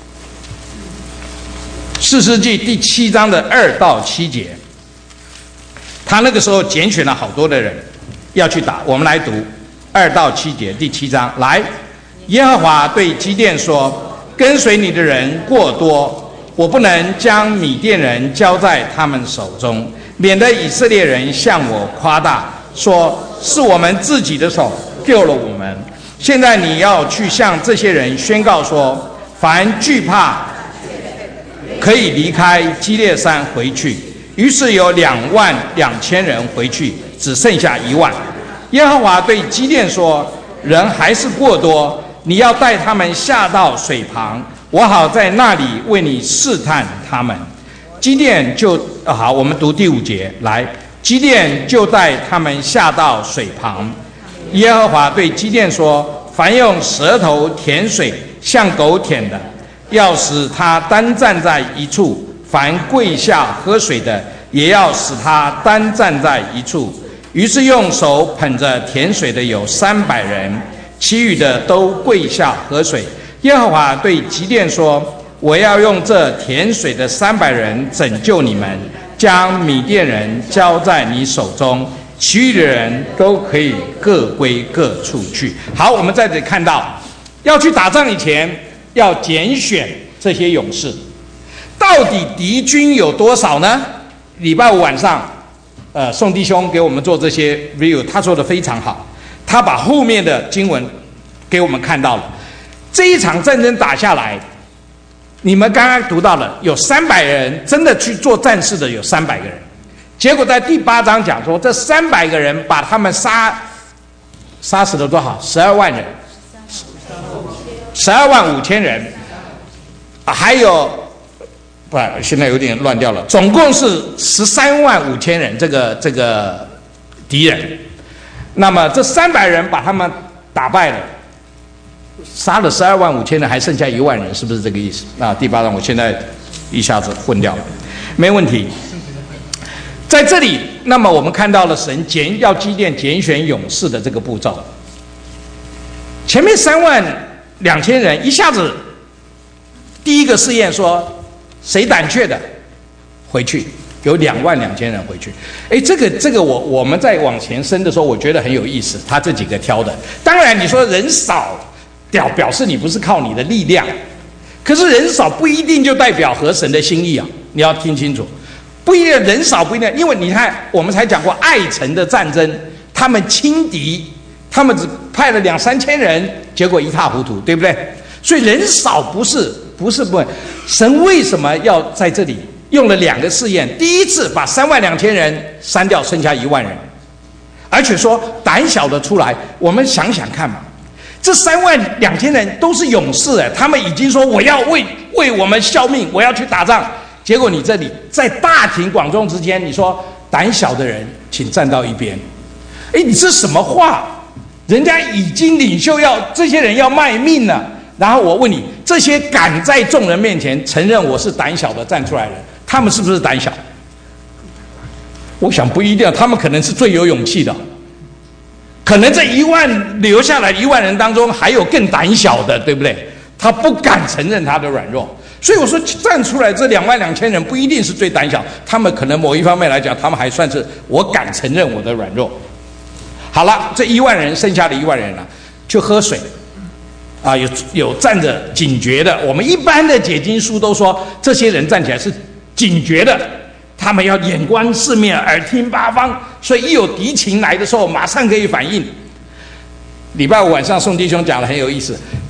士师记第七章的二到七节，他那个时候拣选了好多的人要去打。我们来读二到七节，第七章来。耶和华对基甸说：跟随你的人过多，我不能将米甸人交在他们手中，免得以色列人向我夸大，说是我们自己的手救了我们。现在你要去向这些人宣告说，凡惧怕可以离开基列山回去。于是有两万两千人回去，只剩下一万。耶和华对基甸说：人还是过多，你要带他们下到水旁，我好在那里为你试探他们。基甸就、啊、好，我们读第五节来。基甸就带他们下到水旁。耶和华对基甸说：凡用舌头舔水像狗舔的，要使他单站在一处；凡跪下喝水的，也要使他单站在一处。于是用手捧着舔水的有三百人，其余的都跪下喝水。耶和华对基甸说：我要用这舔水的三百人拯救你们，将米甸人交在你手中，其余的人都可以各归各处去。好，我们在这里看到，要去打仗以前，要拣选这些勇士。到底敌军有多少呢？礼拜五晚上，呃，宋弟兄给我们做这些 review， 他做得非常好，他把后面的经文给我们看到了。这一场战争打下来，你们刚刚读到了，有三百人真的去做战士的有三百个人，结果在第八章讲说，这三百个人把他们杀杀死了多少？十二万人，十二万五千人，啊、还有不，现在有点乱掉了，总共是十三万五千人，这个这个敌人。那么这三百人把他们打败了。杀了十二万五千人，还剩下一万人，是不是这个意思？那第八章我现在一下子混掉了，没问题。在这里，那么我们看到了神拣要基甸拣选勇士的这个步骤。前面三万两千人一下子，第一个试验说谁胆怯的回去，有两万两千人回去。哎，这个这个我我们在往前升的时候，我觉得很有意思。他这几个挑的，当然你说人少。表表示你不是靠你的力量，可是人少不一定就代表合神的心意啊！你要听清楚，不一定人少不一定，因为你看我们才讲过爱城的战争，他们轻敌，他们只派了两三千人，结果一塌糊涂，对不对？所以人少不是不是不，神为什么要在这里用了两个试验？第一次把三万两千人删掉，剩下一万人，而且说胆小的出来，我们想想看嘛。这三万两千人都是勇士哎，他们已经说我要为为我们效命，我要去打仗。结果你这里在大庭广众之间，你说胆小的人请站到一边。哎，你这什么话？人家已经领袖要这些人要卖命了，然后我问你，这些敢在众人面前承认我是胆小的站出来的人，他们是不是胆小？我想不一定，他们可能是最有勇气的。可能这一万留下来一万人当中，还有更胆小的，对不对？他不敢承认他的软弱，所以我说站出来这两万两千人不一定是最胆小，他们可能某一方面来讲，他们还算是我敢承认我的软弱。好了，这一万人剩下的一万人了，去喝水，啊，有有站着警觉的。我们一般的解经书都说，这些人站起来是警觉的。他们要眼观四面，耳听八方，所以一有敌情来的时候，马上可以反应。礼拜五晚上，宋弟兄讲的很有意思，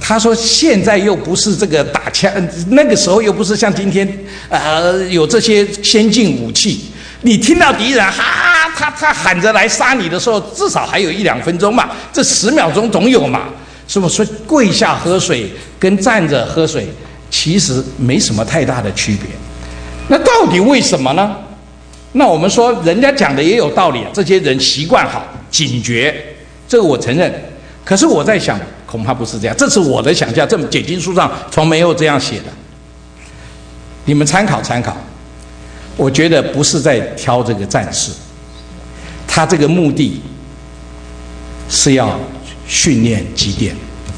他说现在又不是这个打枪，那个时候又不是像今天，呃，有这些先进武器。你听到敌人哈，他他喊着来杀你的时候，至少还有一两分钟嘛，这十秒钟总有嘛，是不是？所以跪下喝水跟站着喝水其实没什么太大的区别。那到底为什么呢？那我们说人家讲的也有道理，这些人习惯好警觉，这个我承认。可是我在想，恐怕不是这样，这是我的想象，这解经书上从没有这样写的，你们参考参考。我觉得不是在挑这个战士，他这个目的是要训练基甸。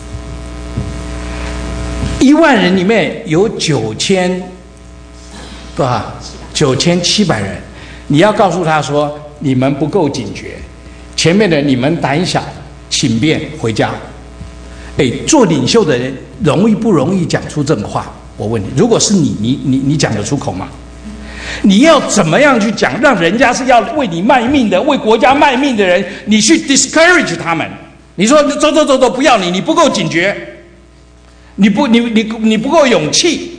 一万人里面有九千多少？九千七百人，你要告诉他说，你们不够警觉，前面的你们胆小，请便回家。哎，做领袖的人容易不容易讲出这种话？我问你，如果是你，你你你讲得出口吗？你要怎么样去讲，让人家是要为你卖命的，为国家卖命的人，你去 discourage 他们？你说走走走走，不要你，你不够警觉，你不你你你不够勇气，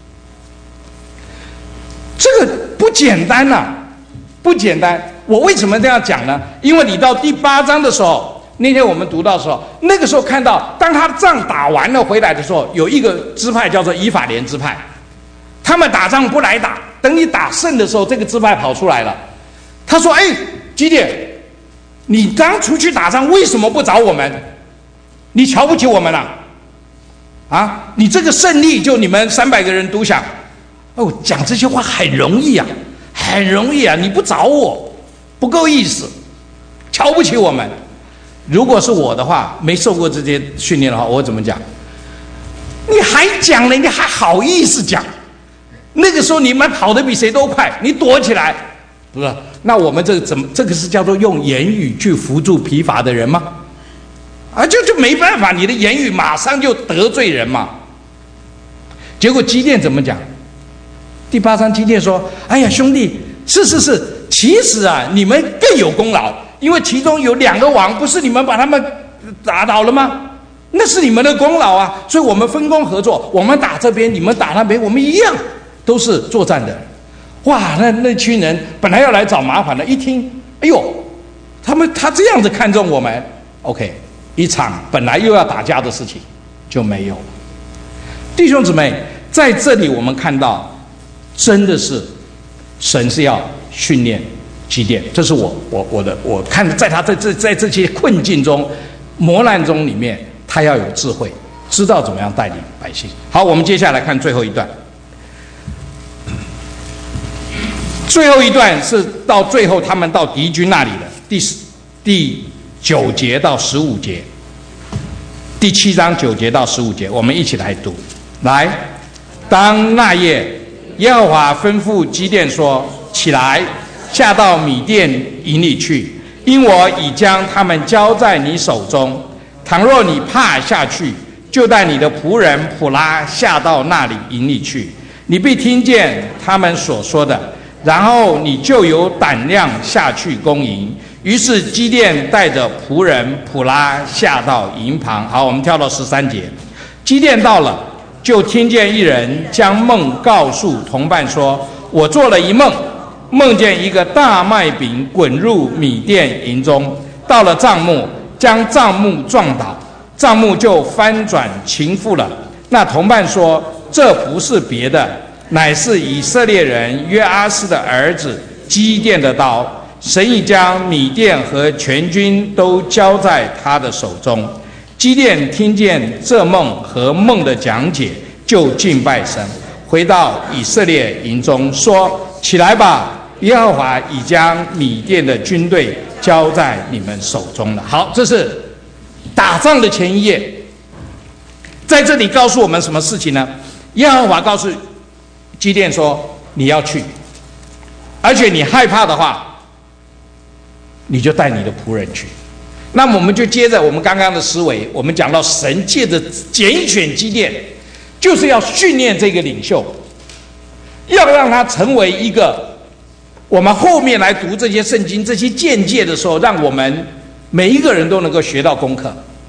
这个不简单呐、啊，不简单。我为什么这样讲呢？因为你到第八章的时候，那天我们读到的时候，那个时候看到，当他仗打完了回来的时候，有一个支派叫做以法莲支派，他们打仗不来打，等你打胜的时候，这个支派跑出来了。他说：“哎，基甸，你当初去打仗为什么不找我们？你瞧不起我们啊？啊，你这个胜利就你们三百个人独享。哦，讲这些话很容易啊，很容易啊，你不找我，不够意思，瞧不起我们。如果是我的话，没受过这些训练的话，我怎么讲？你还讲了，你还好意思讲？那个时候你们跑得比谁都快，你躲起来，不是？那我们这个怎么？这个是叫做用言语去扶助疲乏的人吗？啊，就就没办法，你的言语马上就得罪人嘛。结果基甸怎么讲？第八章基甸说：“哎呀，兄弟，是是是，其实啊，你们更有功劳，因为其中有两个王，不是你们把他们打倒了吗？那是你们的功劳啊，所以我们分工合作，我们打这边，你们打那边，我们一样。”都是作战的，哇！那那群人本来要来找麻烦的，一听，哎呦，他们他这样子看重我们 ，OK， 一场本来又要打架的事情就没有。弟兄姊妹，在这里我们看到，真的是神是要训练基甸，这是我我我的我看在他在这在这些困境中、磨难中里面，他要有智慧，知道怎么样带领百姓。好，我们接下来看最后一段。最后一段是到最后，他们到敌军那里了。第十、第九节到十五节，第七章九节到十五节，我们一起来读。来，当那夜，耶和华吩咐基甸说：“起来，下到米甸营里去，因我已将他们交在你手中。倘若你怕下去，就带你的仆人普拉下到那里营里去，你必听见他们所说的。”然后你就有胆量下去攻营。于是基甸带着仆人普拉下到营旁。好，我们跳到十三节。基甸到了，就听见一人将梦告诉同伴说：“我做了一梦，梦见一个大麦饼滚入米甸营中，到了帐幕，将帐幕撞倒，帐幕就翻转倾覆了。”那同伴说：“这不是别的，乃是以色列人约阿斯的儿子基甸的刀，神已将米甸和全军都交在他的手中。”基甸听见这梦和梦的讲解，就敬拜神，回到以色列营中说：“起来吧，耶和华已将米甸的军队交在你们手中了。”好，这是打仗的前一夜，在这里告诉我们什么事情呢？耶和华告诉基甸说：“你要去，而且你害怕的话，你就带你的仆人去。”那么我们就接着我们刚刚的思维，我们讲到神借着拣选基甸，就是要训练这个领袖，要让他成为一个我们后面来读这些圣经、这些见解的时候，让我们每一个人都能够学到功课。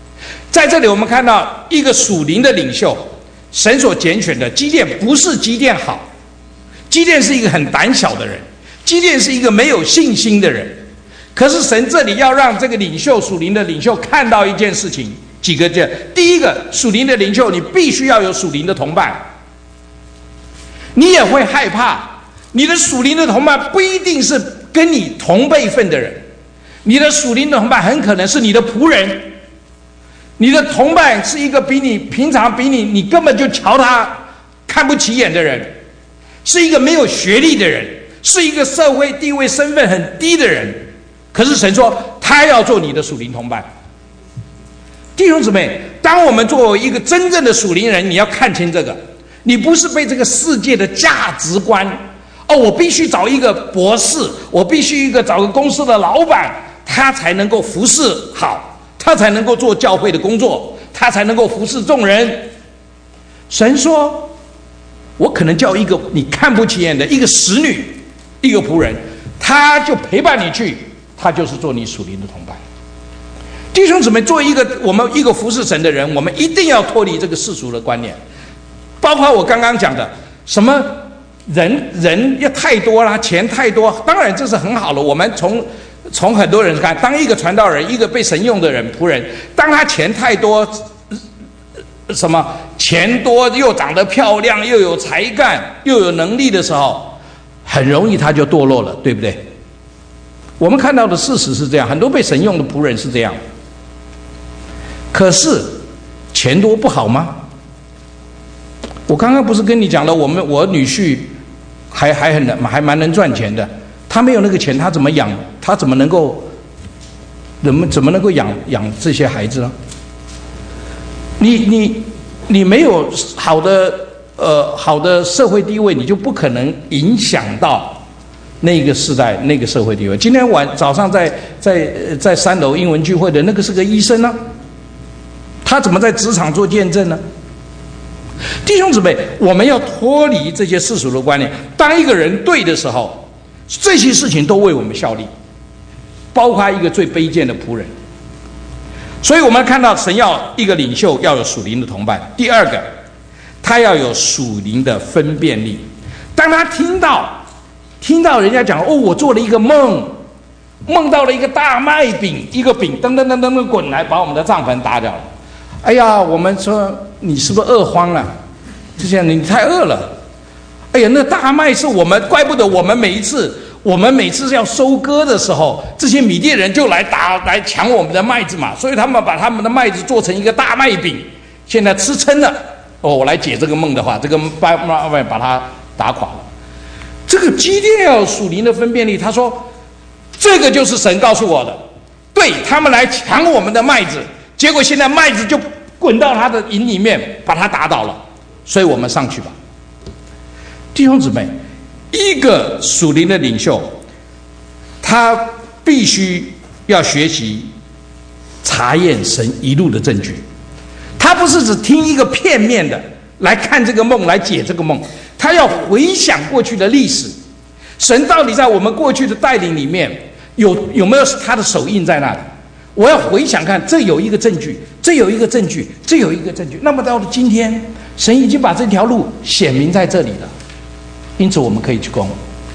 在这里我们看到一个属灵的领袖，神所拣选的。基甸不是基甸好，基甸是一个很胆小的人，基甸是一个没有信心的人。可是神这里要让这个领袖，属灵的领袖看到一件事情，几个字。第一个，属灵的领袖你必须要有属灵的同伴。你也会害怕你的属灵的同伴不一定是跟你同辈分的人，你的属灵的同伴很可能是你的仆人，你的同伴是一个比你平常比你你根本就瞧他看不起眼的人，是一个没有学历的人，是一个社会地位身份很低的人。可是神说他要做你的属灵同伴。弟兄姊妹，当我们作为一个真正的属灵人，你要看清这个，你不是被这个世界的价值观，哦，我必须找一个博士，我必须一个找个公司的老板，他才能够服侍好，他才能够做教会的工作，他才能够服侍众人。神说我可能叫一个你看不起眼的一个使女，一个仆人，他就陪伴你去，他就是做你属灵的同伴。弟兄姊妹，作为一个我们一个服侍神的人，我们一定要脱离这个世俗的观念，包括我刚刚讲的什么人人要太多啦，钱太多，当然这是很好的。我们从从很多人看，当一个传道人，一个被神用的人仆人，当他钱太多，什么钱多又长得漂亮，又有才干，又有能力的时候，很容易他就堕落了，对不对？我们看到的事实是这样，很多被神用的仆人是这样。可是钱多不好吗？我刚刚不是跟你讲了，我们我女婿还还很能还蛮能赚钱的，他没有那个钱，他怎么养？他怎么能够怎么怎么能够养养这些孩子呢？你你你没有好的呃好的社会地位，你就不可能影响到那个时代那个社会地位。今天晚早上在在在三楼英文聚会的那个是个医生呢、啊，他怎么在职场做见证呢？弟兄姊妹，我们要脱离这些世俗的观念。当一个人对的时候，这些事情都为我们效力，包括一个最卑贱的仆人。所以我们看到神要一个领袖要有属灵的同伴。第二个，他要有属灵的分辨力。当他听到听到人家讲哦，我做了一个梦，梦到了一个大麦饼，一个饼噔噔噔噔噔滚来，把我们的帐篷打掉了。哎呀，我们说你是不是饿荒了？就这样，你太饿了。哎呀，那大麦是我们，怪不得我们每一次，我们每次要收割的时候，这些米甸人就来打来抢我们的麦子嘛，所以他们把他们的麦子做成一个大麦饼，现在吃撑了。哦，我来解这个梦的话，这个把把把它打垮了。这个基甸要有属灵的分辨力，他说，这个就是神告诉我的，对他们来抢我们的麦子。结果现在麦子就滚到他的营里面，把他打倒了，所以我们上去吧。弟兄姊妹，一个属灵的领袖，他必须要学习查验神一路的证据。他不是只听一个片面的来看这个梦，来解这个梦，他要回想过去的历史，神到底在我们过去的带领里面有有没有他的手印在那里？我要回想看，这有一个证据，这有一个证据，这有一个证据。那么到了今天，神已经把这条路显明在这里了，因此我们可以去攻。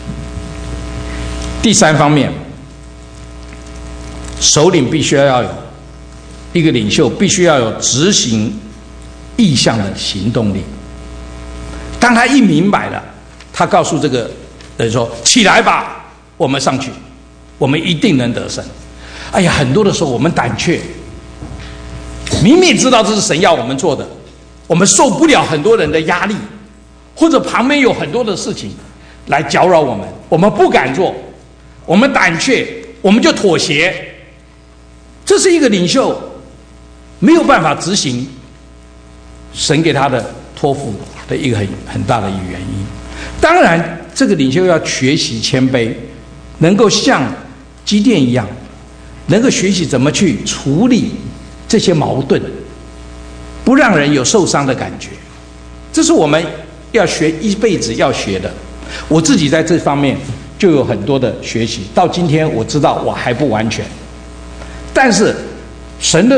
第三方面，首领必须要有一个领袖，必须要有执行意向的行动力。当他一明白了，他告诉这个人说：“起来吧，我们上去，我们一定能得胜。”哎呀，很多的时候我们胆怯，明明知道这是神要我们做的，我们受不了很多人的压力，或者旁边有很多的事情来搅扰我们，我们不敢做，我们胆怯，我们就妥协。这是一个领袖没有办法执行神给他的托付的一个很很大的一个原因。当然，这个领袖要学习谦卑，能够像基甸一样，能够学习怎么去处理这些矛盾，不让人有受伤的感觉。这是我们要学一辈子要学的。我自己在这方面就有很多的学习，到今天我知道我还不完全，但是神的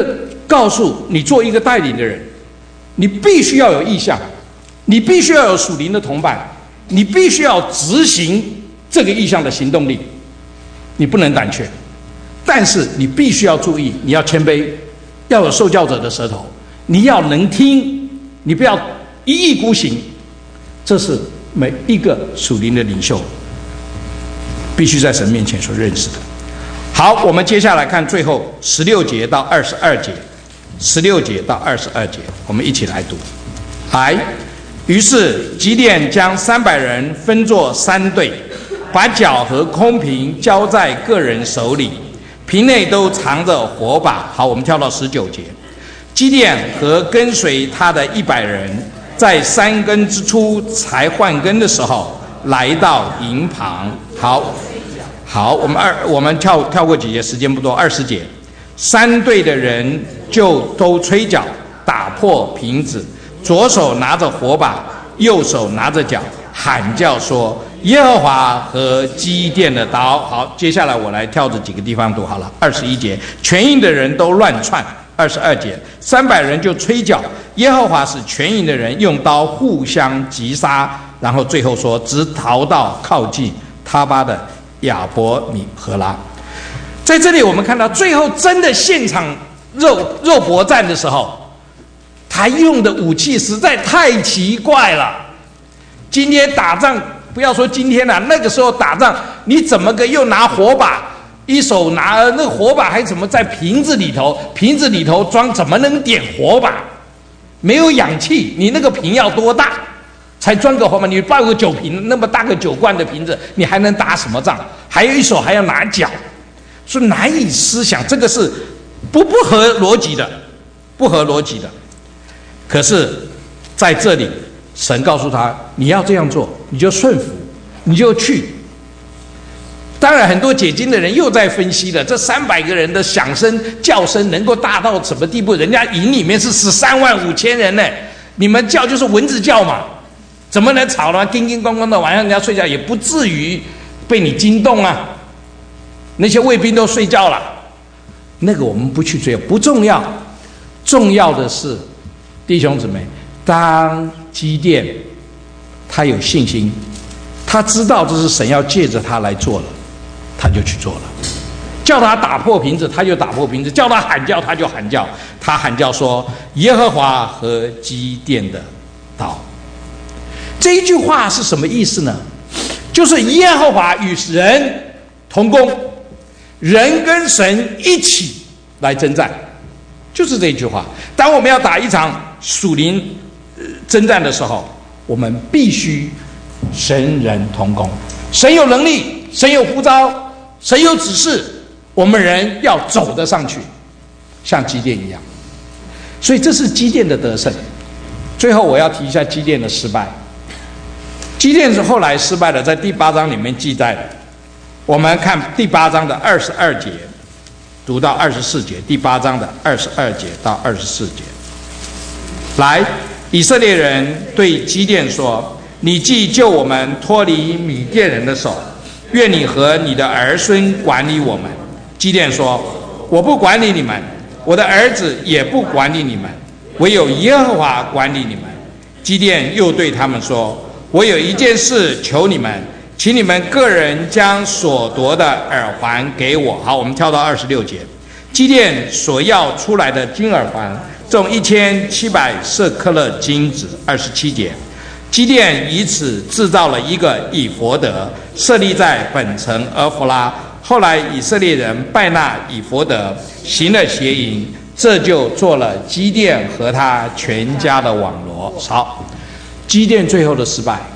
告诉你，做一个带领的人，你必须要有意向，你必须要有属灵的同伴，你必须要执行这个意向的行动力，你不能胆怯。但是你必须要注意，你要谦卑，要有受教者的舌头，你要能听，你不要一意孤行。这是每一个属灵的领袖必须在神面前所认识的。好，我们接下来看最后十六节到二十二节，十六节到二十二节，我们一起来读。来，于是基甸将三百人分作三队，把脚和空瓶交在个人手里，瓶内都藏着火把。好，我们跳到十九节。基甸和跟随他的一百人，在三更之初才换更的时候，来到营旁。好，好，我们二我们跳跳过几节，时间不多。二十节，三队的人就都吹角，打破瓶子，左手拿着火把，右手拿着角，喊叫说：耶和华和基甸的刀。好，接下来我来跳着几个地方读好了。二十一节，全营的人都乱窜。二十二节，三百人就吹角，耶和华使全营的人用刀互相击杀。然后最后说，直逃到靠近他巴的亚伯米和拉。在这里我们看到，最后真的现场肉肉搏战的时候，他用的武器实在太奇怪了。今天打仗，不要说今天了、啊，那个时候打仗，你怎么个又拿火把？一手拿那个火把还怎么在瓶子里头？瓶子里头装怎么能点火把？没有氧气，你那个瓶要多大才装个火把？你抱个酒瓶那么大个酒罐的瓶子，你还能打什么仗？还有一手还要拿脚，所以难以思想，这个是不不合逻辑的，不合逻辑的。可是在这里，神告诉他，你要这样做，你就顺服，你就去。当然，很多解经的人又在分析了，这三百个人的响声、叫声能够大到什么地步？人家营里面是十三万五千人呢，你们叫就是蚊子叫嘛，怎么能吵呢？叮叮咣咣的，晚上人家睡觉也不至于被你惊动啊。那些卫兵都睡觉了，那个我们不去追，不重要。重要的是，弟兄姊妹，当基甸他有信心，他知道这是神要借着他来做了。他就去做了，叫他打破瓶子，他就打破瓶子；叫他喊叫，他就喊叫。他喊叫说：“耶和华和基甸的刀。”这一句话是什么意思呢？就是耶和华与人同工，人跟神一起来征战，就是这一句话。当我们要打一场属灵征战的时候，我们必须神人同工，神有能力，神有呼召。神有指示，我们人要走得上去，像基甸一样。所以这是基甸的得胜。最后我要提一下基甸的失败。基甸是后来失败的，在第八章里面记载的。我们看第八章的二十二节，读到二十四节。第八章的二十二节到二十四节。来，以色列人对基甸说：“你既救我们脱离米甸人的手，愿你和你的儿孙管理我们。”基甸说：“我不管理你们，我的儿子也不管理你们，唯有耶和华管理你们。”基甸又对他们说：“我有一件事求你们，请你们个人将所夺的耳环给我。”好，我们跳到二十六节。基甸所要出来的金耳环重一千七百舍克勒金子。二十七节。基甸以此制造了一个以弗得，设立在本城俄弗拉。后来以色列人拜那以弗得，行了邪淫，这就做了基甸和他全家的网罗。好，基甸最后的失败，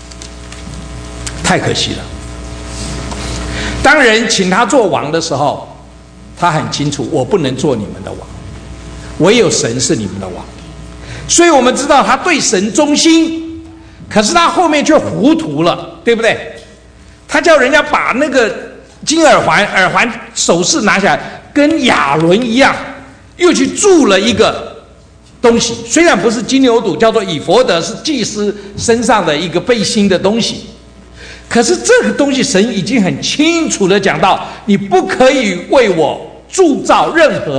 太可惜了。当人请他做王的时候，他很清楚，我不能做你们的王，唯有神是你们的王。所以我们知道他对神忠心。可是他后面却糊涂了，对不对？他叫人家把那个金耳环、耳环首饰拿下来，跟亚伦一样，又去铸了一个东西。虽然不是金牛犊，叫做以弗得，是祭司身上的一个背心的东西。可是这个东西，神已经很清楚的讲到，你不可以为我铸造任何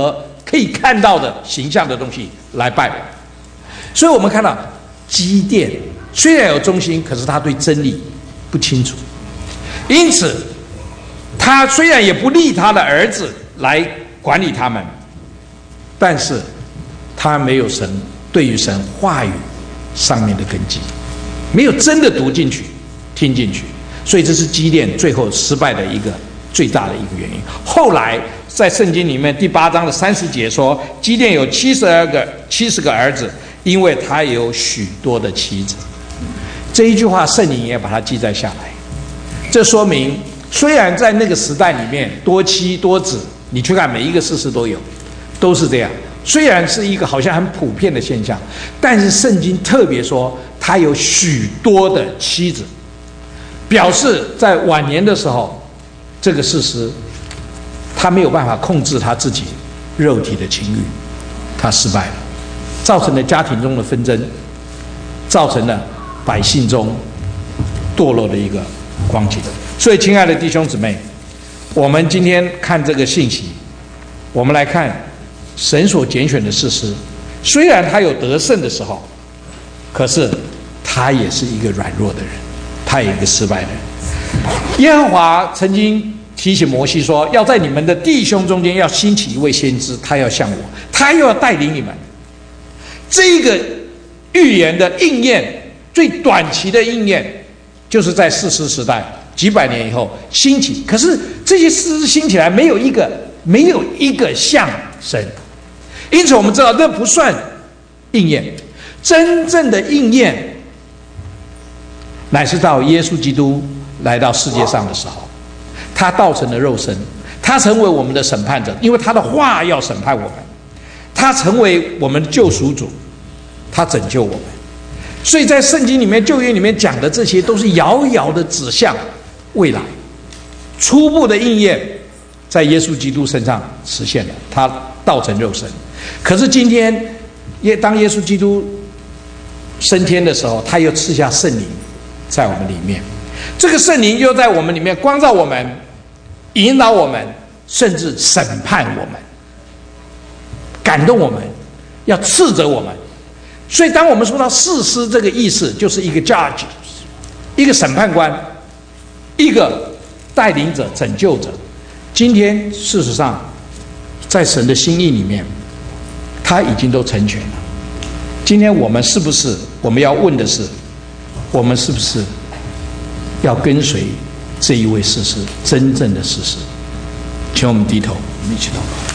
可以看到的形象的东西来拜我。所以我们看到基甸虽然有忠心，可是他对真理不清楚，因此他虽然也不立他的儿子来管理他们，但是他没有神对于神话语上面的根基，没有真的读进去听进去，所以这是基甸最后失败的一个最大的一个原因。后来在圣经里面第八章的三十节说，基甸有七十二个七十个儿子，因为他有许多的妻子。这一句话圣经也把它记载下来，这说明虽然在那个时代里面多妻多子，你去看每一个事实都有，都是这样，虽然是一个好像很普遍的现象，但是圣经特别说他有许多的妻子，表示在晚年的时候，这个事实他没有办法控制他自己肉体的情欲，他失败了，造成了家庭中的纷争，造成了百姓中堕落的一个光景。所以亲爱的弟兄姊妹，我们今天看这个信息，我们来看神所拣选的士师，虽然他有得胜的时候，可是他也是一个软弱的人，他也是一个失败的人。耶和华曾经提醒摩西说，要在你们的弟兄中间要兴起一位先知，他要像我，他又要带领你们。这个预言的应验，最短期的应验，就是在士师时代几百年以后兴起。可是这些士师兴起来，没有一个没有一个像神，因此我们知道这不算应验。真正的应验乃是到耶稣基督来到世界上的时候，他道成了肉身，他成为我们的审判者，因为他的话要审判我们，他成为我们的救赎主，他拯救我们。所以在圣经里面旧约里面讲的这些都是遥遥的指向未来，初步的应验在耶稣基督身上实现了，他道成肉身。可是今天耶当耶稣基督升天的时候，他又赐下圣灵在我们里面，这个圣灵又在我们里面光照我们，引导我们，甚至审判我们，感动我们，要斥责我们。所以当我们说到士师这个意思，就是一个 judge， 一个审判官，一个带领者、拯救者。今天事实上在神的心意里面，他已经都成全了。今天我们是不是，我们要问的是，我们是不是要跟随这一位士师，真正的士师？请我们低头，我们一起祷告。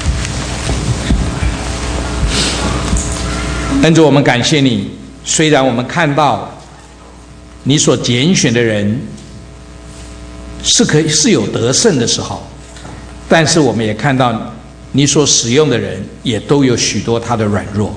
恩主，我们感谢你，虽然我们看到你所拣选的人是可以是有得胜的时候，但是我们也看到你所使用的人也都有许多他的软弱。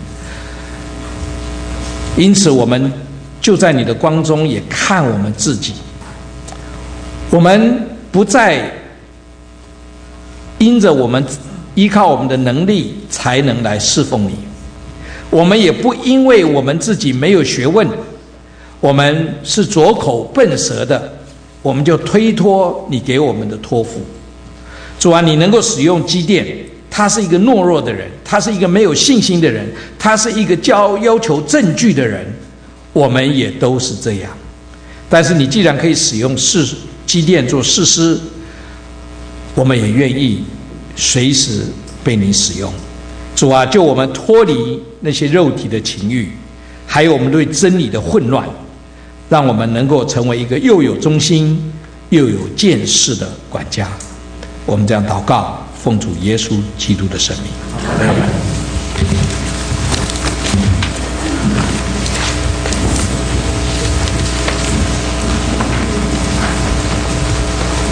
因此我们就在你的光中也看我们自己，我们不再因着我们依靠我们的能力才能来侍奉你，我们也不因为我们自己没有学问，我们是拙口笨舌的，我们就推脱你给我们的托付。主啊，你能够使用基甸，他是一个懦弱的人，他是一个没有信心的人，他是一个要要求证据的人，我们也都是这样。但是你既然可以使用士基甸做士师，我们也愿意随时被你使用。主啊，救我们脱离那些肉体的情欲，还有我们对真理的混乱，让我们能够成为一个又有忠心又有见识的管家。我们这样祷告，奉主耶稣基督的圣名，阿们。